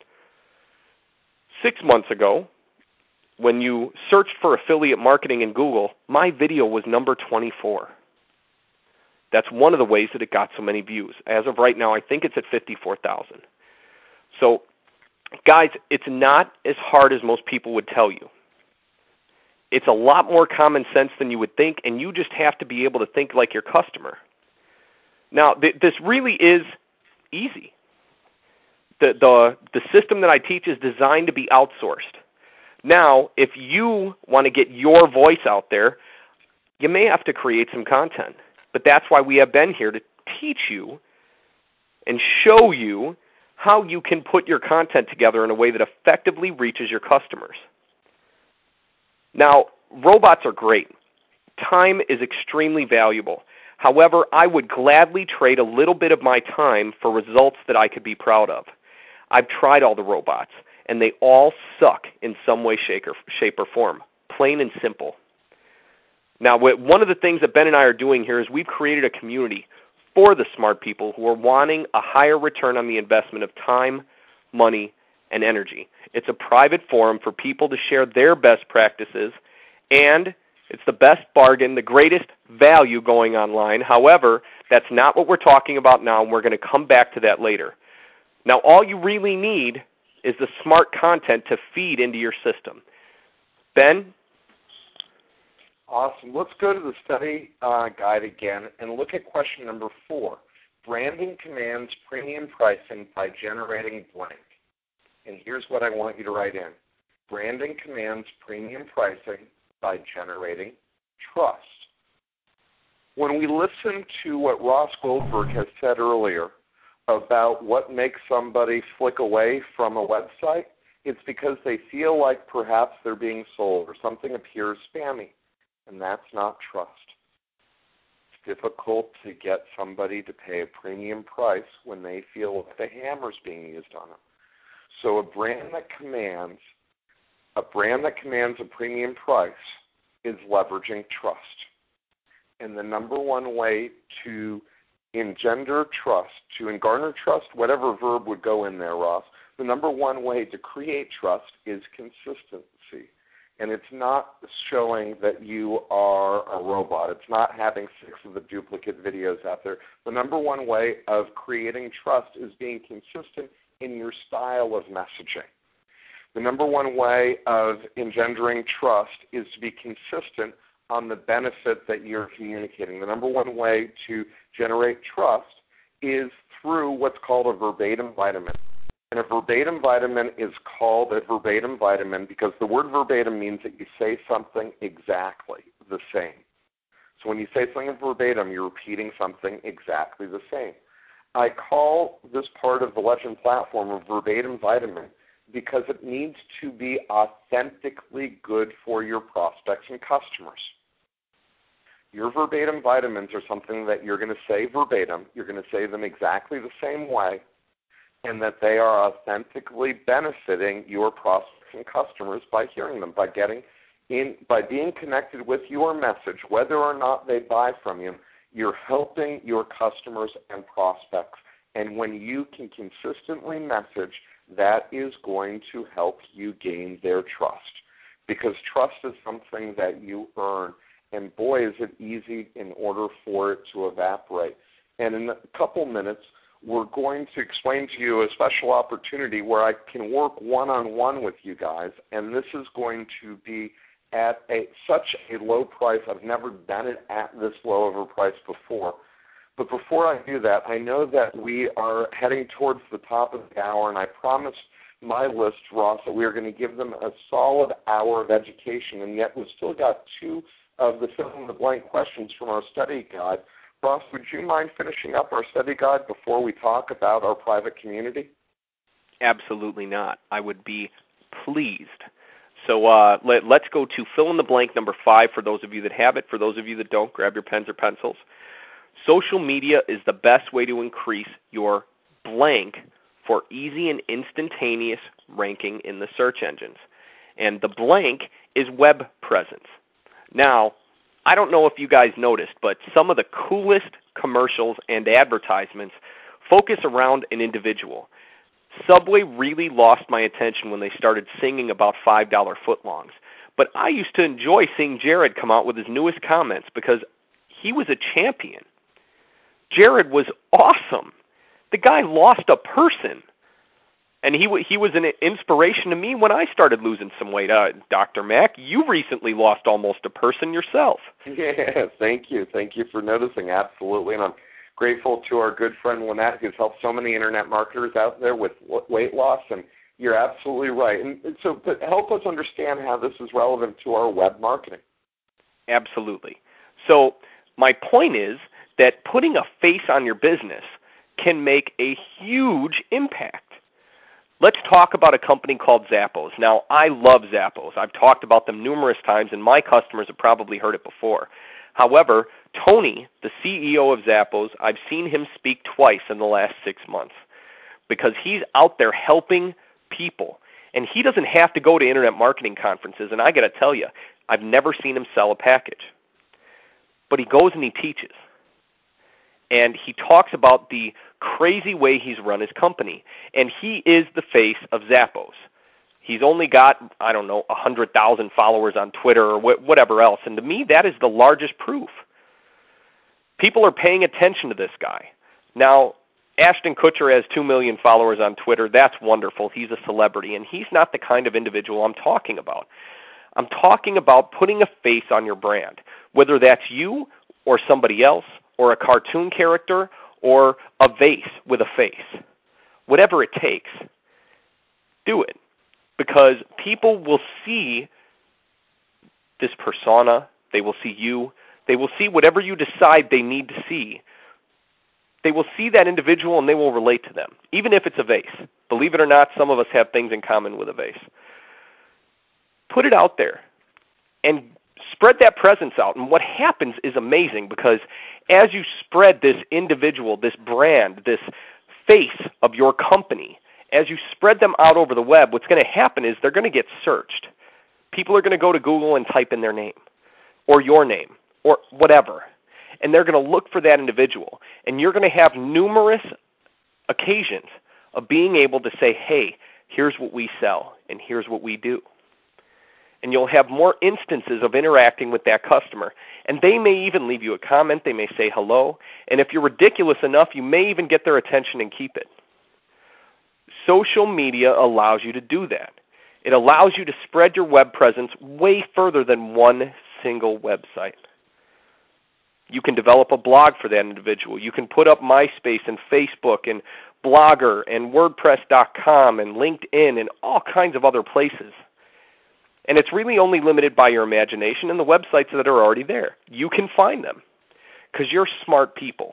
6 months ago, when you searched for affiliate marketing in Google, my video was number 24. That's one of the ways that it got so many views. As of right now, I think it's at 54,000. So, guys, it's not as hard as most people would tell you. It's a lot more common sense than you would think, and you just have to be able to think like your customer. Now, this really is easy. The system that I teach is designed to be outsourced. Now, if you want to get your voice out there, you may have to create some content. But that's why we have been here, to teach you and show you how you can put your content together in a way that effectively reaches your customers. Now, robots are great. Time is extremely valuable. However, I would gladly trade a little bit of my time for results that I could be proud of. I've tried all the robots, and they all suck in some way, shape, or form, plain and simple. Now, one of the things that Ben and I are doing here is we've created a community for the smart people who are wanting a higher return on the investment of time, money, and energy. It's a private forum for people to share their best practices, and it's the best bargain, the greatest value going online. However, that's not what we're talking about now, and we're going to come back to that later. Now, all you really need is the smart content to feed into your system. Ben? Awesome. Let's go to the study guide again and look at question number 4. Branding commands premium pricing by generating blank. And here's what I want you to write in. Branding commands premium pricing by generating trust. When we listen to what Ross Goldberg has said earlier about what makes somebody flick away from a website, it's because they feel like perhaps they're being sold or something appears spammy. And that's not trust. It's difficult to get somebody to pay a premium price when they feel like the hammer's being used on them. So a brand that commands a premium price is leveraging trust. And the number one way to engender trust, to garner trust, whatever verb would go in there, Ross, the number one way to create trust is consistency. And it's not showing that you are a robot. It's not having 6 of the duplicate videos out there. The number one way of creating trust is being consistent in your style of messaging. The number one way of engendering trust is to be consistent on the benefit that you're communicating. The number one way to generate trust is through what's called a verbatim vitamin. And a verbatim vitamin is called a verbatim vitamin because the word verbatim means that you say something exactly the same. So when you say something verbatim, you're repeating something exactly the same. I call this part of the Legend platform a verbatim vitamin because it needs to be authentically good for your prospects and customers. Your verbatim vitamins are something that you're going to say verbatim. You're going to say them exactly the same way, and that they are authentically benefiting your prospects and customers by hearing them, by being connected with your message, whether or not they buy from you. You're helping your customers and prospects. And when you can consistently message, that is going to help you gain their trust. Because trust is something that you earn. And boy, is it easy in order for it to evaporate. And in a couple minutes, we're going to explain to you a special opportunity where I can work one-on-one with you guys. And this is going to be at such a low price. I've never done it at this low of a price before. But before I do that, I know that we are heading towards the top of the hour, and I promised my list, Ross, that we are going to give them a solid hour of education, and yet we've still got two of the fill-in-the-blank questions from our study guide. Ross, would you mind finishing up our study guide before we talk about our private community? Absolutely not. I would be pleased. So let's go to fill-in-the-blank number 5 for those of you that have it. For those of you that don't, grab your pens or pencils. Social media is the best way to increase your blank for easy and instantaneous ranking in the search engines. And the blank is web presence. Now, I don't know if you guys noticed, but some of the coolest commercials and advertisements focus around an individual. Subway really lost my attention when they started singing about $5 footlongs. But I used to enjoy seeing Jared come out with his newest comments because he was a champion. Jared was awesome. The guy lost a person. And he was an inspiration to me when I started losing some weight. Dr. Mack, you recently lost almost a person yourself. Yeah, thank you. Thank you for noticing, absolutely. And I'm grateful to our good friend Lynette, who's helped so many internet marketers out there with weight loss. And you're absolutely right. And so but help us understand how this is relevant to our web marketing. Absolutely. So my point is that putting a face on your business can make a huge impact. Let's talk about a company called Zappos. Now, I love Zappos. I've talked about them numerous times, and my customers have probably heard it before. However, Tony, the CEO of Zappos, I've seen him speak twice in the last 6 months because he's out there helping people. And he doesn't have to go to internet marketing conferences, and I got to tell you, I've never seen him sell a package. But he goes and he teaches. And he talks about the crazy way he's run his company. And he is the face of Zappos. He's only got, 100,000 followers on Twitter or whatever else. And to me, that is the largest proof. People are paying attention to this guy. Now, Ashton Kutcher has 2 million followers on Twitter. That's wonderful. He's a celebrity. And he's not the kind of individual I'm talking about. I'm talking about putting a face on your brand, whether that's you or somebody else, or a cartoon character, or a vase with a face. Whatever it takes, do it. Because people will see this persona, they will see you, they will see whatever you decide they need to see. They will see that individual and they will relate to them, even if it's a vase. Believe it or not, some of us have things in common with a vase. Put it out there and spread that presence out. And what happens is amazing because as you spread this individual, this brand, this face of your company, as you spread them out over the web, what's going to happen is they're going to get searched. People are going to go to Google and type in their name or your name or whatever. And they're going to look for that individual. And you're going to have numerous occasions of being able to say, hey, here's what we sell and here's what we do. And you'll have more instances of interacting with that customer. And they may even leave you a comment. They may say hello. And if you're ridiculous enough, you may even get their attention and keep it. Social media allows you to do that. It allows you to spread your web presence way further than one single website. You can develop a blog for that individual. You can put up MySpace and Facebook and Blogger and WordPress.com and LinkedIn and all kinds of other places. And it's really only limited by your imagination and the websites that are already there. You can find them because you're smart people.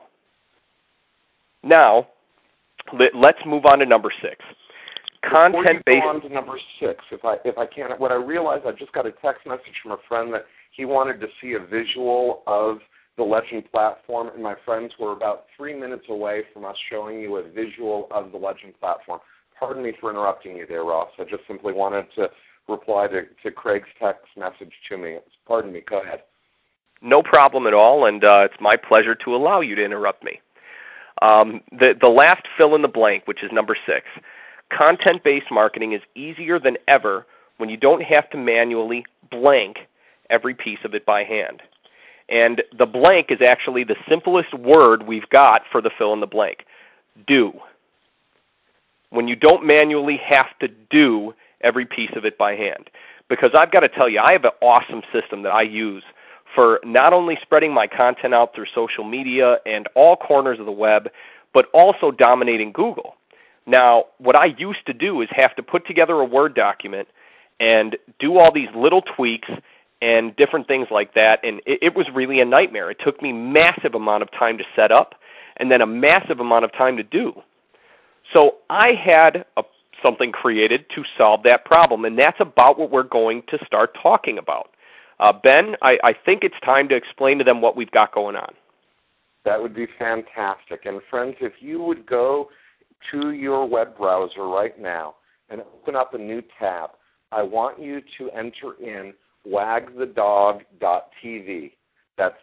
Now, let's move on to number 6. Content-based. Before you go on to number 6, if I can, what I realized, I just got a text message from a friend that he wanted to see a visual of the Legend platform, and my friends were about 3 minutes away from us showing you a visual of the Legend platform. Pardon me for interrupting you there, Ross. I just simply wanted to reply to Craig's text message to me. Pardon me. Go ahead. No problem at all, and it's my pleasure to allow you to interrupt me. The last fill in the blank, which is number 6. Content-based marketing is easier than ever when you don't have to manually blank every piece of it by hand. And the blank is actually the simplest word we've got for the fill in the blank. Do. When you don't manually have to do every piece of it by hand. Because I've got to tell you, I have an awesome system that I use for not only spreading my content out through social media and all corners of the web, but also dominating Google. Now, what I used to do is have to put together a Word document and do all these little tweaks and different things like that, and it was really a nightmare. It took me a massive amount of time to set up and then a massive amount of time to do. So I had something created to solve that problem, and that's about what we're going to start talking about. Ben, I think it's time to explain to them what we've got going on. That would be fantastic. And friends, if you would go to your web browser right now and open up a new tab, I want you to enter in wagthedog.tv. That's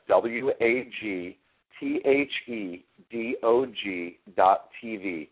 WAGTHEDOG.TV.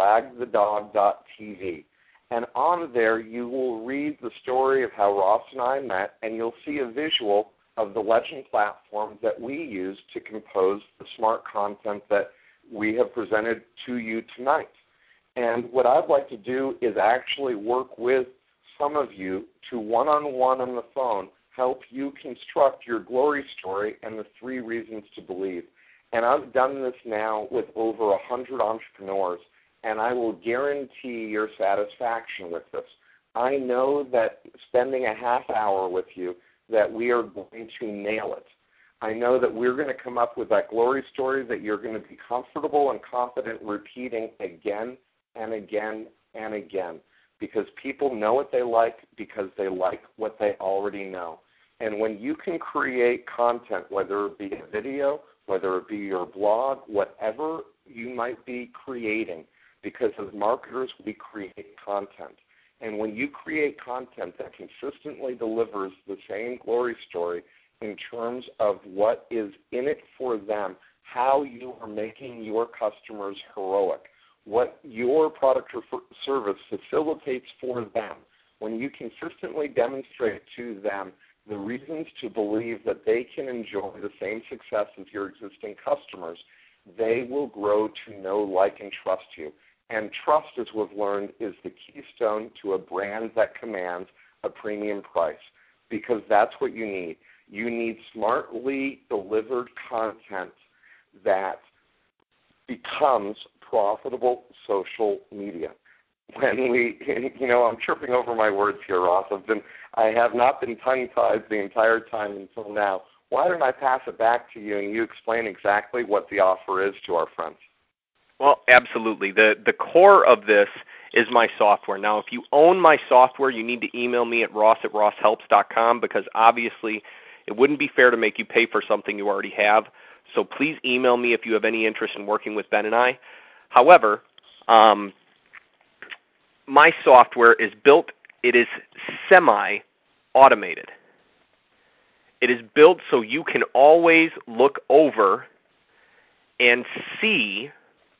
Wagthedog.tv. And on there, you will read the story of how Ross and I met, and you'll see a visual of the Legend platform that we use to compose the smart content that we have presented to you tonight. And what I'd like to do is actually work with some of you to one-on-one on the phone help you construct your glory story and the 3 reasons to believe. And I've done this now with over 100 entrepreneurs, and I will guarantee your satisfaction with this. I know that spending a half hour with you, that we are going to nail it. I know that we're going to come up with that glory story that you're going to be comfortable and confident repeating again and again and again, because people know what they like because they like what they already know. And when you can create content, whether it be a video, whether it be your blog, whatever you might be creating, because as marketers, we create content. And when you create content that consistently delivers the same glory story in terms of what is in it for them, how you are making your customers heroic, what your product or service facilitates for them, when you consistently demonstrate to them the reasons to believe that they can enjoy the same success as your existing customers, they will grow to know, like, and trust you. And trust, as we've learned, is the keystone to a brand that commands a premium price, because that's what you need. You need smartly delivered content that becomes profitable social media. When we, I'm tripping over my words here, Ross. I have not been tongue-tied the entire time until now. Why don't I pass it back to you and you explain exactly what the offer is to our friends? Well, absolutely. The core of this is my software. Now, if you own my software, you need to email me at ross@rosshelps.com, because obviously it wouldn't be fair to make you pay for something you already have. So please email me if you have any interest in working with Ben and I. However, my software is built, it is semi-automated. It is built so you can always look over and see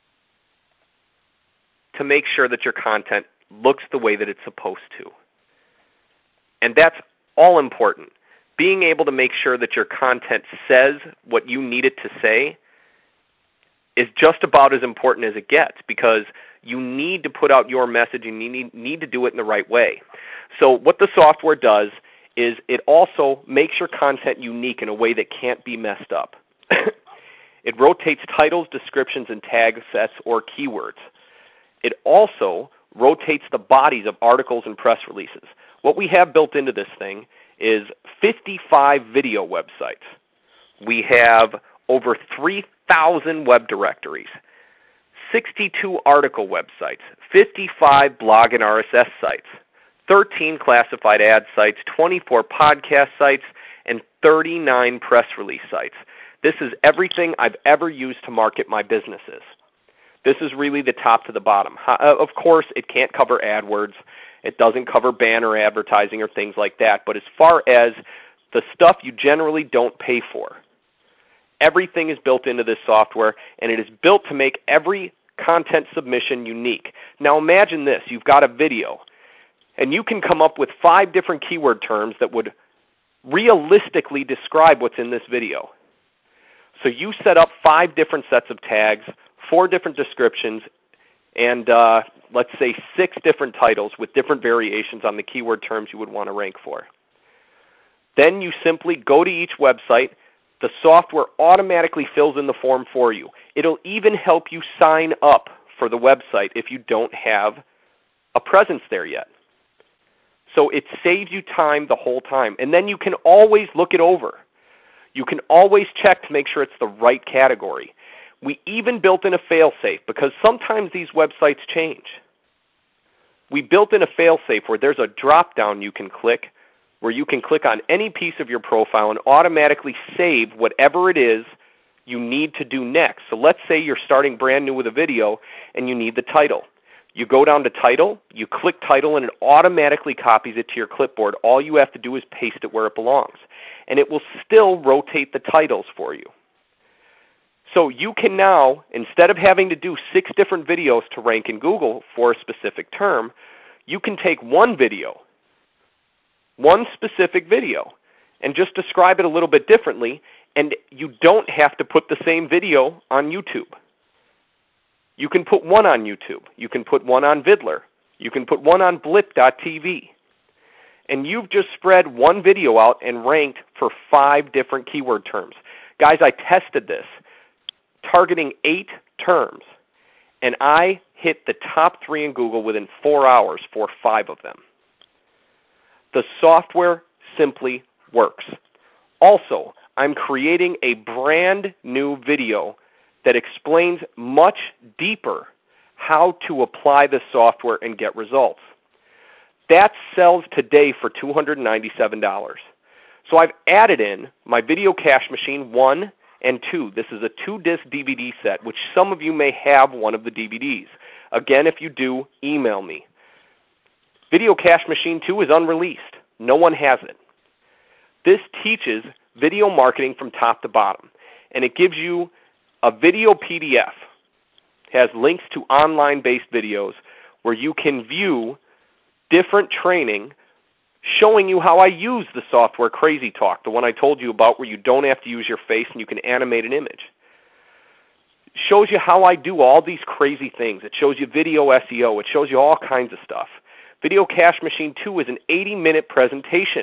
to make sure that your content looks the way that it's supposed to. And that's all important. Being able to make sure that your content says what you need it to say is just about as important as it gets, because you need to put out your message and you need to do it in the right way. So what the software does is it also makes your content unique in a way that can't be messed up. It rotates titles, descriptions, and tag sets or keywords. It also rotates the bodies of articles and press releases. What we have built into this thing is 55 video websites. We have over 3,000 web directories, 62 article websites, 55 blog and RSS sites, 13 classified ad sites, 24 podcast sites, and 39 press release sites. This is everything I've ever used to market my businesses. This is really the top to the bottom. Of course, it can't cover AdWords. It doesn't cover banner advertising or things like that. But as far as the stuff you generally don't pay for. Everything is built into this software, and it is built to make every content submission unique. Now imagine this. You've got a video, and you can come up with 5 different keyword terms that would realistically describe what's in this video. So you set up 5 different sets of tags, 4 different descriptions, and let's say 6 different titles with different variations on the keyword terms you would want to rank for. Then you simply go to each website. The software automatically fills in the form for you. It'll even help you sign up for the website if you don't have a presence there yet. So it saves you time the whole time. And then you can always look it over. You can always check to make sure it's the right category. We even built in a fail-safe because sometimes these websites change. We built in a fail-safe where there's a drop-down you can click where you can click on any piece of your profile and automatically save whatever it is you need to do next. So let's say you're starting brand new with a video and you need the title. You go down to title, you click title, and it automatically copies it to your clipboard. All you have to do is paste it where it belongs. And it will still rotate the titles for you. So you can now, instead of having to do 6 different videos to rank in Google for a specific term, you can take one specific video, and just describe it a little bit differently, and you don't have to put the same video on YouTube. You can put one on YouTube. You can put one on Vidler. You can put one on Blip.tv. And you've just spread one video out and ranked for 5 different keyword terms. Guys, I tested this, targeting 8 terms, and I hit the top 3 in Google within 4 hours for 5 of them. The software simply works. Also, I'm creating a brand new video that explains much deeper how to apply the software and get results. That sells today for $297. So I've added in my Video Cache Machine 1 and 2. This is a 2-disc DVD set, which some of you may have one of the DVDs. Again, if you do, email me. Video Cache Machine 2 is unreleased. No one has it. This teaches video marketing from top to bottom, and it gives you a video PDF. It has links to online-based videos where you can view different training showing you how I use the software Crazy Talk, the one I told you about where you don't have to use your face and you can animate an image. It shows you how I do all these crazy things. It shows you video SEO. It shows you all kinds of stuff. Video Cache Machine 2 is an 80-minute presentation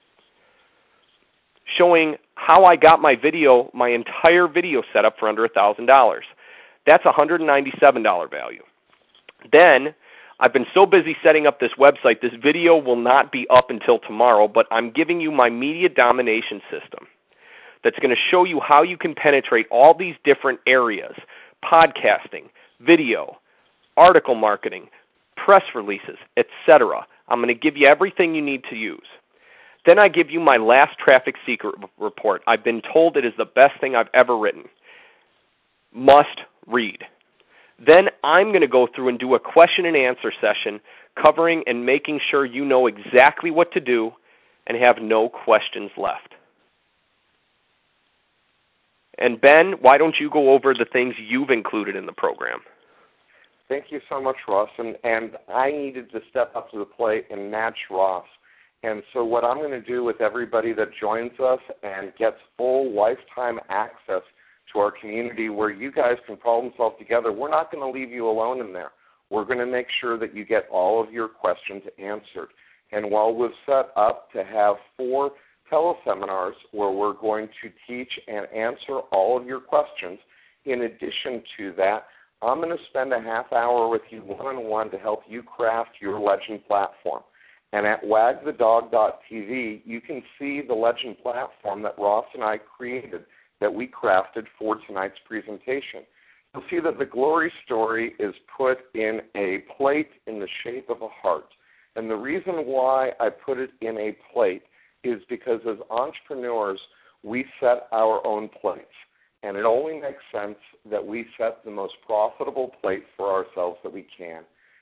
showing how I got my entire video set up for under $1,000. That's $197 value. Then, I've been so busy setting up this website, this video will not be up until tomorrow, but I'm giving you my media domination system that's going to show you how you can penetrate all these different areas: podcasting, video, article marketing, press releases, etc. I'm going to give you everything you need to use. Then I give you my last traffic secret report. I've been told it is the best thing I've ever written. Must read. Then I'm going to go through and do a question and answer session covering and making sure you know exactly what to do and have no questions left. And Ben, why don't you go over the things you've included in the program? Thank you so much, Ross. And I needed to step up to the plate and match Ross. And so what I'm going to do with everybody that joins us and gets full lifetime access to our community where you guys can problem solve together, we're not going to leave you alone in there. We're going to make sure that you get all of your questions answered. And while we've set up to have 4 teleseminars where we're going to teach and answer all of your questions, in addition to that, I'm going to spend a half hour with you one-on-one to help you craft your Legend platform. And at wagthedog.tv, you can see the Legend platform that Ross and I created, that we crafted for tonight's presentation. You'll see that the glory story is put in a plate in the shape of a heart. And the reason why I put it in a plate is because as entrepreneurs, we set our own plates. And it only makes sense that we set the most profitable plate for ourselves that we can.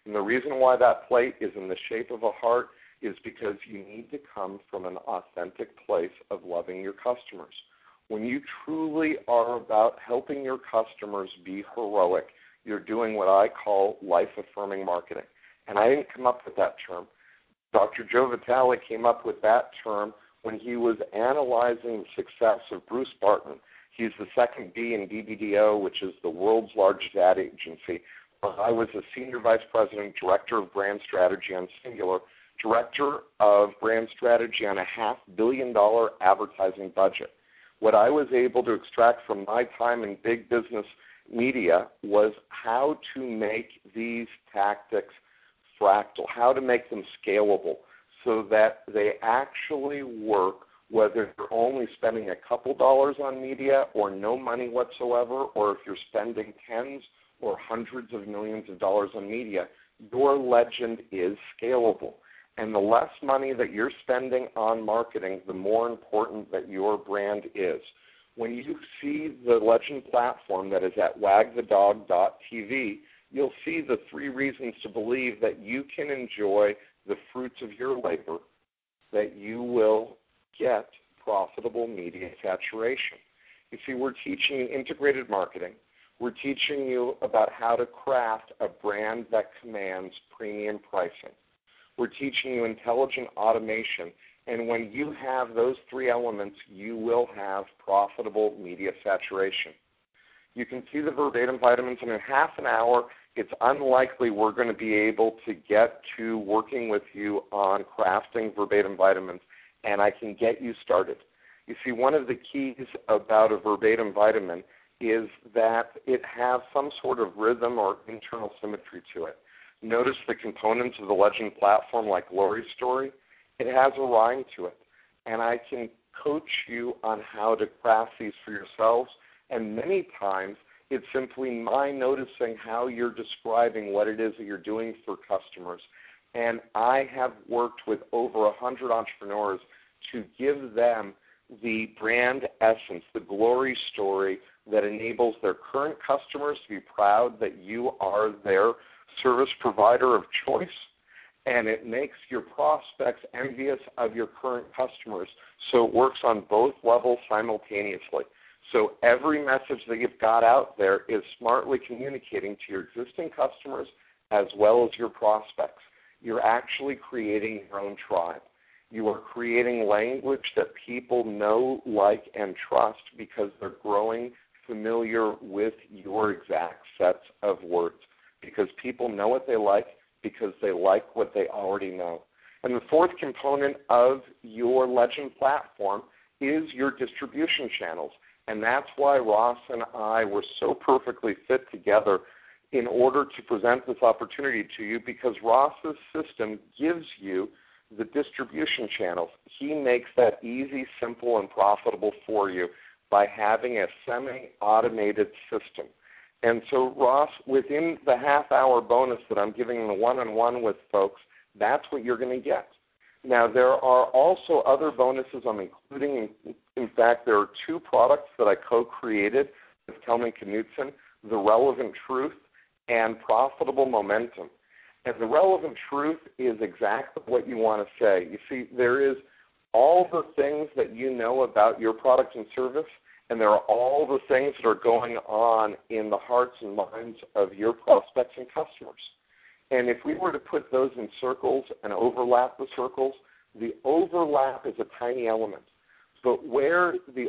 And the reason why that plate is in the shape of a heart is because you need to come from an authentic place of loving your customers. When you truly are about helping your customers be heroic, you're doing what I call life-affirming marketing. And I didn't come up with that term. Dr. Joe Vitale came up with that term when he was analyzing the success of Bruce Barton. He's the second B in BBDO, which is the world's largest ad agency. I was a senior vice president, director of brand strategy on Singular, director of brand strategy on a $500 million advertising budget. What I was able to extract from my time in big business media was how to make these tactics fractal, how to make them scalable so that they actually work, whether you're only spending a couple dollars on media or no money whatsoever, or if you're spending tens or hundreds of millions of dollars on media, your legend is scalable. And the less money that you're spending on marketing, the more important that your brand is. When you see the Legend platform that is at wagthedog.tv, you'll see the 3 reasons to believe that you can enjoy the fruits of your labor, that you will get profitable media saturation. You see, we're teaching you integrated marketing. We're teaching you about how to craft a brand that commands premium pricing. We're teaching you intelligent automation. And when you have those 3 elements, you will have profitable media saturation. You can see the verbatim vitamins, and in half an hour, it's unlikely we're going to be able to get to working with you on crafting verbatim vitamins, and I can get you started. You see, one of the keys about a verbatim vitamin is that it has some sort of rhythm or internal symmetry to it. Notice the components of the Legend platform like Glory Story. It has a rhyme to it, and I can coach you on how to craft these for yourselves, and many times it's simply my noticing how you're describing what it is that you're doing for customers. And I have worked with over 100 entrepreneurs to give them the brand essence, the glory story that enables their current customers to be proud that you are their service provider of choice, and it makes your prospects envious of your current customers. So it works on both levels simultaneously. So every message that you've got out there is smartly communicating to your existing customers as well as your prospects. You're actually creating your own tribe. You are creating language that people know, like, and trust because they're growing familiar with your exact sets of words, because people know what they like because they like what they already know. And the 4th component of your Legend platform is your distribution channels. And that's why Ross and I were so perfectly fit together in order to present this opportunity to you, because Ross's system gives you the distribution channels. He makes that easy, simple, and profitable for you by having a semi-automated system. And so, Ross, within the half-hour bonus that I'm giving in the one-on-one with folks, that's what you're going to get. Now, there are also other bonuses I'm including. In fact, there are 2 products that I co-created with Kelman Knudsen, The Relevant Truth and Profitable Momentum. And The Relevant Truth is exactly what you want to say. You see, there is all the things that you know about your product and service, and there are all the things that are going on in the hearts and minds of your prospects and customers. And if we were to put those in circles and overlap the circles, the overlap is a tiny element. But where the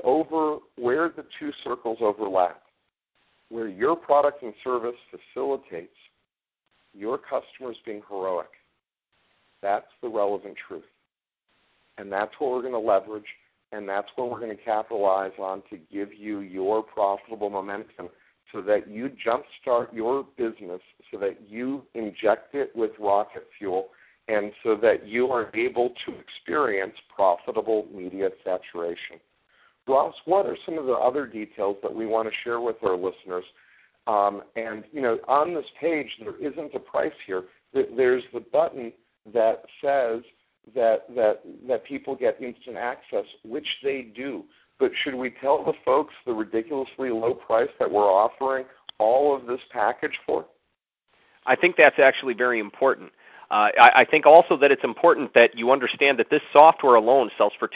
2 circles overlap, where your product and service facilitates your customers being heroic, that's the relevant truth. And that's what we're going to leverage, and that's what we're going to capitalize on to give you your profitable momentum so that you jumpstart your business, so that you inject it with rocket fuel, and so that you are able to experience profitable media saturation. Ross, what are some of the other details that we want to share with our listeners? And, you know, on this page, there isn't a price here. There's the button that says that people get instant access, which they do. But should we tell the folks the ridiculously low price that we're offering all of this package for? I think that's actually very important. I think also that it's important that you understand that this software alone sells for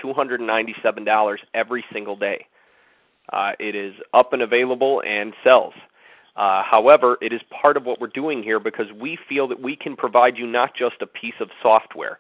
$297 every single day. It is up and available and sells. However, it is part of what we're doing here because we feel that we can provide you not just a piece of software.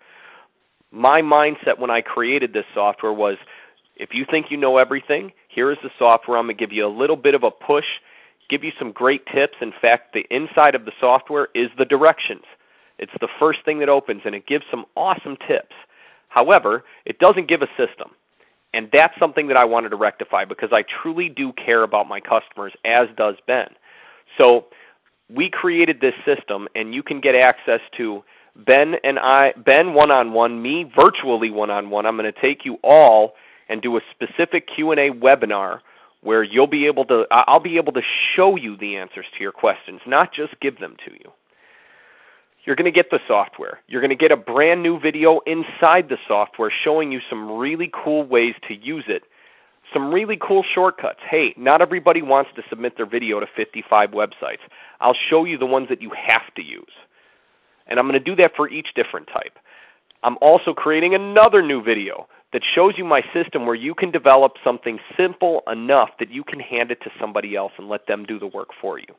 My mindset when I created this software was, if you think you know everything, here is the software. I'm going to give you a little bit of a push, give you some great tips. In fact, the inside of the software is the directions. It's the first thing that opens, and it gives some awesome tips. However, it doesn't give a system. And that's something that I wanted to rectify because I truly do care about my customers, as does Ben. So we created this system, and you can get access to Ben one-on-one, me virtually one-on-one. I'm going to take you all and do a specific Q&A webinar where I'll be able to show you the answers to your questions, not just give them to you. You're going to get the software. You're going to get a brand new video inside the software showing you some really cool ways to use it, some really cool shortcuts. Hey, not everybody wants to submit their video to 55 websites. I'll show you the ones that you have to use. And I'm going to do that for each different type. I'm also creating another new video that shows you my system where you can develop something simple enough that you can hand it to somebody else and let them do the work for you.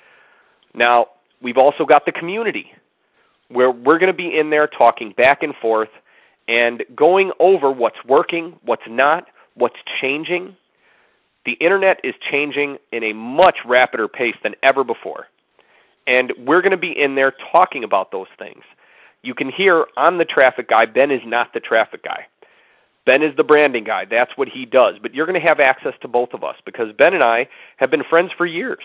Now, we've also got the community, where we're going to be in there talking back and forth and going over what's working, what's not, what's changing. The Internet is changing in a much rapider pace than ever before. And we're going to be in there talking about those things. You can hear I'm the traffic guy. Ben is not the traffic guy. Ben is the branding guy. That's what he does. But you're going to have access to both of us because Ben and I have been friends for years.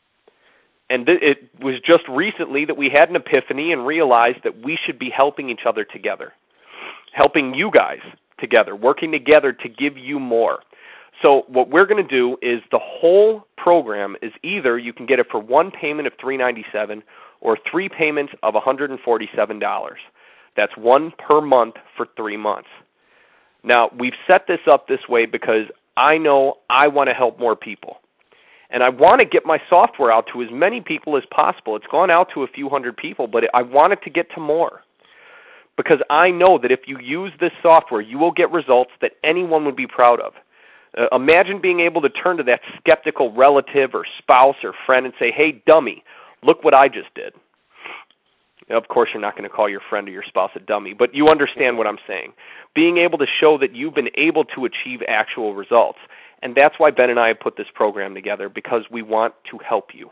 And it was just recently that we had an epiphany and realized that we should be helping each other together, helping you guys together, working together to give you more. So what we're going to do is the whole program is either you can get it for one payment of $397 or 3 payments of $147. That's one per month for 3 months. Now, we've set this up this way because I know I want to help more people. And I want to get my software out to as many people as possible. It's gone out to a few hundred people, but I want it to get to more. Because I know that if you use this software, you will get results that anyone would be proud of. Imagine being able to turn to that skeptical relative or spouse or friend and say, hey, dummy, look what I just did. Now, of course, you're not going to call your friend or your spouse a dummy, but you understand what I'm saying. Being able to show that you've been able to achieve actual results. And that's why Ben and I have put this program together, because we want to help you.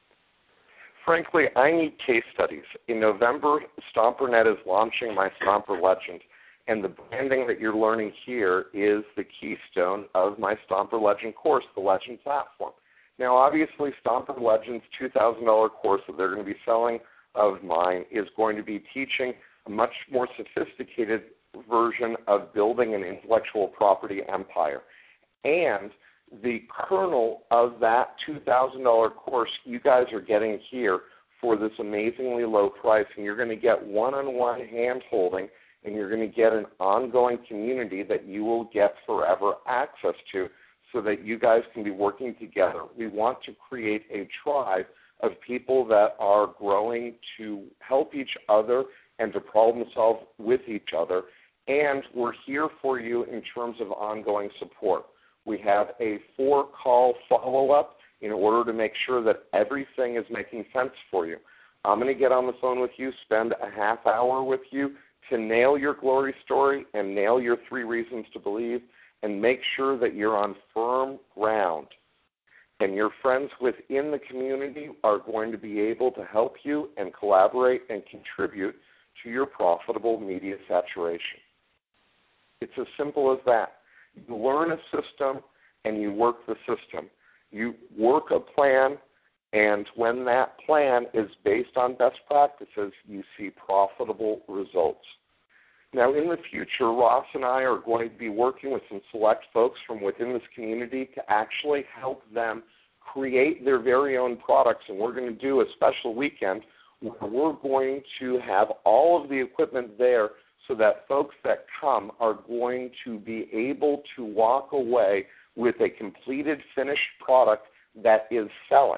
Frankly, I need case studies. In November, StomperNet is launching my Stomper Legend, and the branding that you're learning here is the keystone of my Stomper Legend course, the Legend platform. Now, obviously, Stomper Legend's $2,000 course that they're going to be selling of mine is going to be teaching a much more sophisticated version of building an intellectual property empire. And the kernel of that $2,000 course you guys are getting here for this amazingly low price, and you're going to get one-on-one hand-holding, and you're going to get an ongoing community that you will get forever access to so that you guys can be working together. We want to create a tribe of people that are growing to help each other and to problem solve with each other, and we're here for you in terms of ongoing support. We have a 4-call follow-up in order to make sure that everything is making sense for you. I'm going to get on the phone with you, spend a half hour with you to nail your glory story and nail your 3 reasons to believe and make sure that you're on firm ground. And your friends within the community are going to be able to help you and collaborate and contribute to your profitable media saturation. It's as simple as that. You learn a system, and you work the system. You work a plan, and when that plan is based on best practices, you see profitable results. Now, in the future, Ross and I are going to be working with some select folks from within this community to actually help them create their very own products, and we're going to do a special weekend where we're going to have all of the equipment there so that folks that come are going to be able to walk away with a completed, finished product that is selling.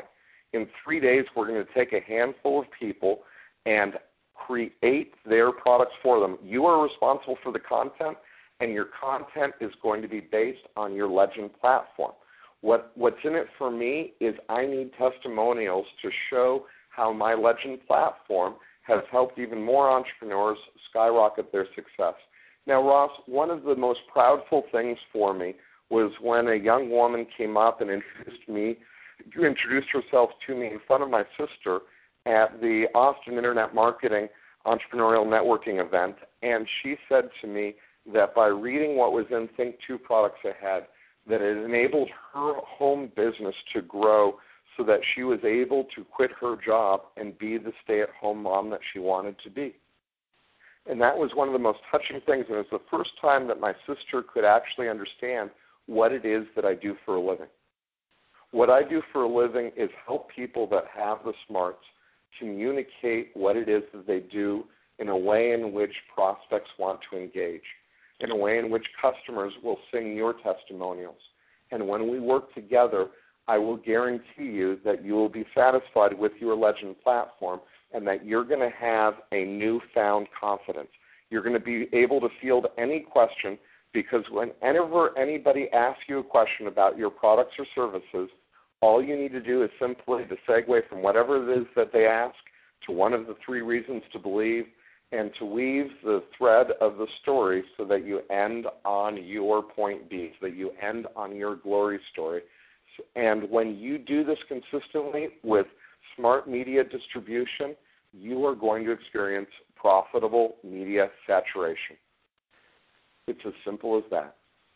In 3 days, we're going to take a handful of people and create their products for them. You are responsible for the content, and your content is going to be based on your Legend platform. What's in it for me is I need testimonials to show how my Legend platform has helped even more entrepreneurs skyrocket their success. Now, Ross, one of the most proudful things for me was when a young woman came up and introduced herself to me in front of my sister at the Austin Internet Marketing Entrepreneurial Networking event, and she said to me that by reading what was in Think 2 Products Ahead, that it enabled her home business to grow so that she was able to quit her job and be the stay-at-home mom that she wanted to be. And that was one of the most touching things, and it was the first time that my sister could actually understand what it is that I do for a living. What I do for a living is help people that have the smarts communicate what it is that they do in a way in which prospects want to engage, in a way in which customers will sing your testimonials. And when we work together, I will guarantee you that you will be satisfied with your Legend platform and that you're going to have a newfound confidence. You're going to be able to field any question, because whenever anybody asks you a question about your products or services, all you need to do is simply to segue from whatever it is that they ask to one of the 3 reasons to believe, and to weave the thread of the story so that you end on your point B, so that you end on your glory story. And when you do this consistently with smart media distribution, you are going to experience profitable media saturation. It's as simple as that.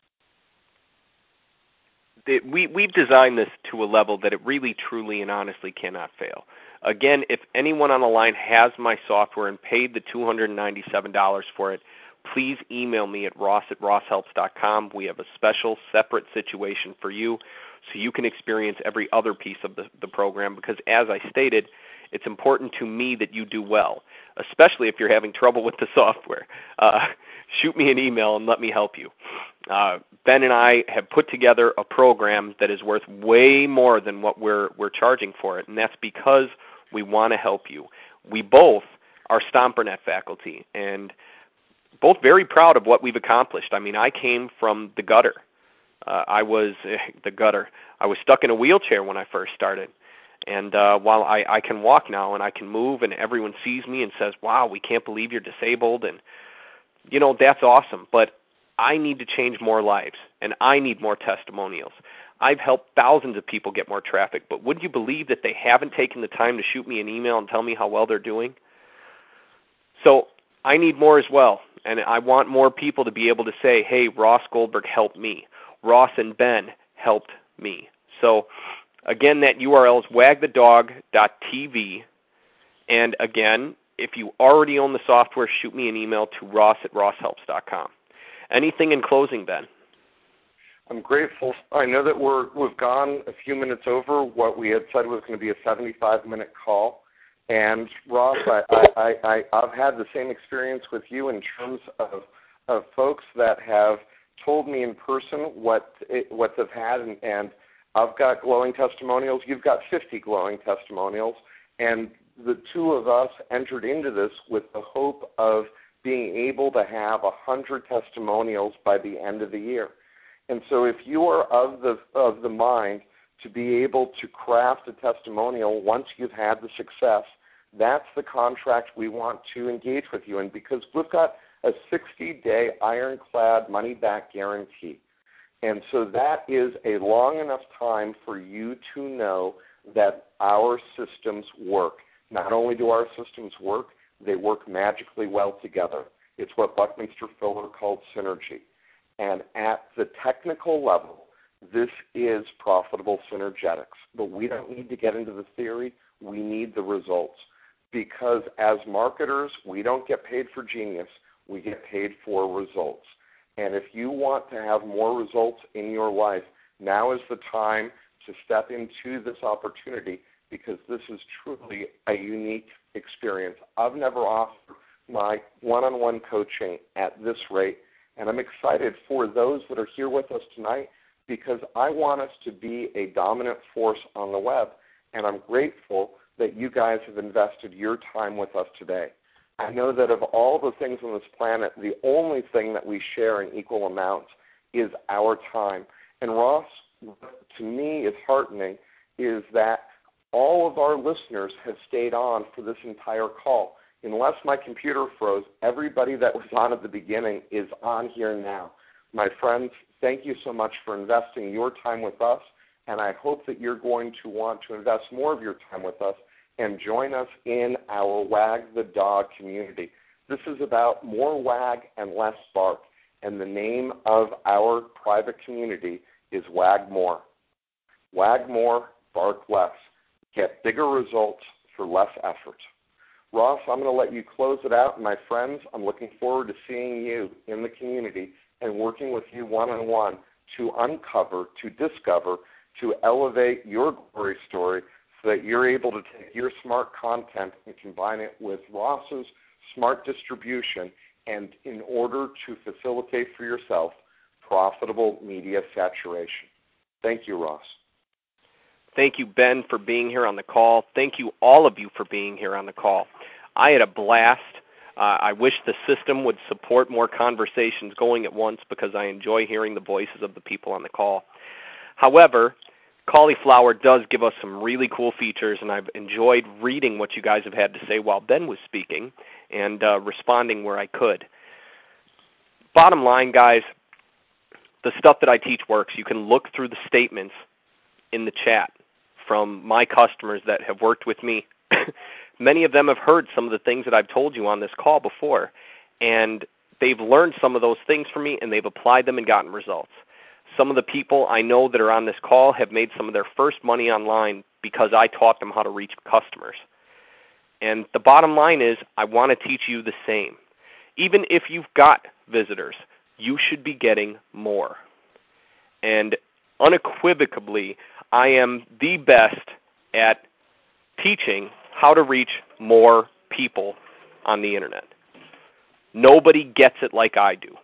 We've designed this to a level that it really, truly, and honestly cannot fail. Again, if anyone on the line has my software and paid the $297 for it, please email me at ross@rosshelps.com. We have a special, separate situation for you so you can experience every other piece of the program, because as I stated, it's important to me that you do well, especially if you're having trouble with the software. Shoot me an email and let me help you. Ben and I have put together a program that is worth way more than what we're charging for it, and that's because we want to help you. We both are StomperNet faculty, and both very proud of what we've accomplished. I mean, I came from the gutter. I was stuck in a wheelchair when I first started. And while I can walk now and I can move and everyone sees me and says, wow, we can't believe you're disabled, and, you know, that's awesome. But I need to change more lives, and I need more testimonials. I've helped thousands of people get more traffic, but would you believe that they haven't taken the time to shoot me an email and tell me how well they're doing? So I need more as well, and I want more people to be able to say, hey, Ross Goldberg helped me. Ross and Ben helped me. So again, that URL is wagthedog.tv. And again, if you already own the software, shoot me an email to ross@rosshelps.com. Anything in closing, Ben? I'm grateful. I know that we've gone a few minutes over what we had said was going to be a 75-minute call. And Ross, I've had the same experience with you in terms of folks that have told me in person what they've had, and I've got glowing testimonials. You've got 50 glowing testimonials, and the 2 of us entered into this with the hope of being able to have 100 testimonials by the end of the year. And so if you are of the mind to be able to craft a testimonial once you've had the success, that's the contract we want to engage with you in, because we've got a 60-day ironclad money-back guarantee. And so that is a long enough time for you to know that our systems work. Not only do our systems work, they work magically well together. It's what Buckminster Fuller called synergy. And at the technical level, this is profitable synergetics. But we don't need to get into the theory. We need the results. Because as marketers, we don't get paid for genius. We get paid for results. And if you want to have more results in your life, now is the time to step into this opportunity, because this is truly a unique experience. I've never offered my one-on-one coaching at this rate, and I'm excited for those that are here with us tonight, because I want us to be a dominant force on the web. and I'm grateful that you guys have invested your time with us today. I know that of all the things on this planet, the only thing that we share in equal amounts is our time. And Ross, what to me is heartening is that all of our listeners have stayed on for this entire call. Unless my computer froze, everybody that was on at the beginning is on here now. My friends, thank you so much for investing your time with us, and I hope that you're going to want to invest more of your time with us and join us in our Wag the Dog community. This is about more wag and less bark, and the name of our private community is Wag More. Wag more, bark less. Get bigger results for less effort. Ross, I'm going to let you close it out. My friends, I'm looking forward to seeing you in the community and working with you one-on-one to uncover, to discover, to elevate your glory story so that you're able to take your smart content and combine it with Ross's smart distribution, and in order to facilitate for yourself profitable media saturation. Thank you, Ross. Thank you, Ben, for being here on the call. Thank you, all of you, for being here on the call. I had a blast. I wish the system would support more conversations going at once because I enjoy hearing the voices of the people on the call. However, Cauliflower does give us some really cool features, and I've enjoyed reading what you guys have had to say while Ben was speaking and responding where I could. Bottom line, guys, the stuff that I teach works. You can look through the statements in the chat from my customers that have worked with me. Many of them have heard some of the things that I've told you on this call before, and they've learned some of those things from me, and they've applied them and gotten results. Some of the people I know that are on this call have made some of their first money online because I taught them how to reach customers. And the bottom line is I want to teach you the same. Even if you've got visitors, you should be getting more. And unequivocally, I am the best at teaching how to reach more people on the internet. Nobody gets it like I do.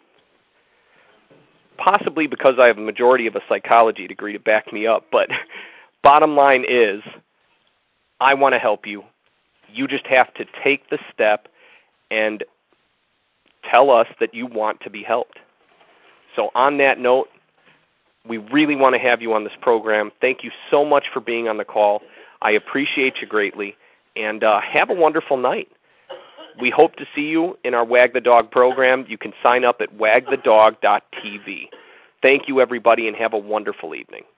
Possibly because I have a majority of a psychology degree to back me up, but bottom line is I want to help you. You just have to take the step and tell us that you want to be helped. So on that note, we really want to have you on this program. Thank you so much for being on the call. I appreciate you greatly, and have a wonderful night. We hope to see you in our Wag the Dog program. You can sign up at wagthedog.tv. Thank you, everybody, and have a wonderful evening.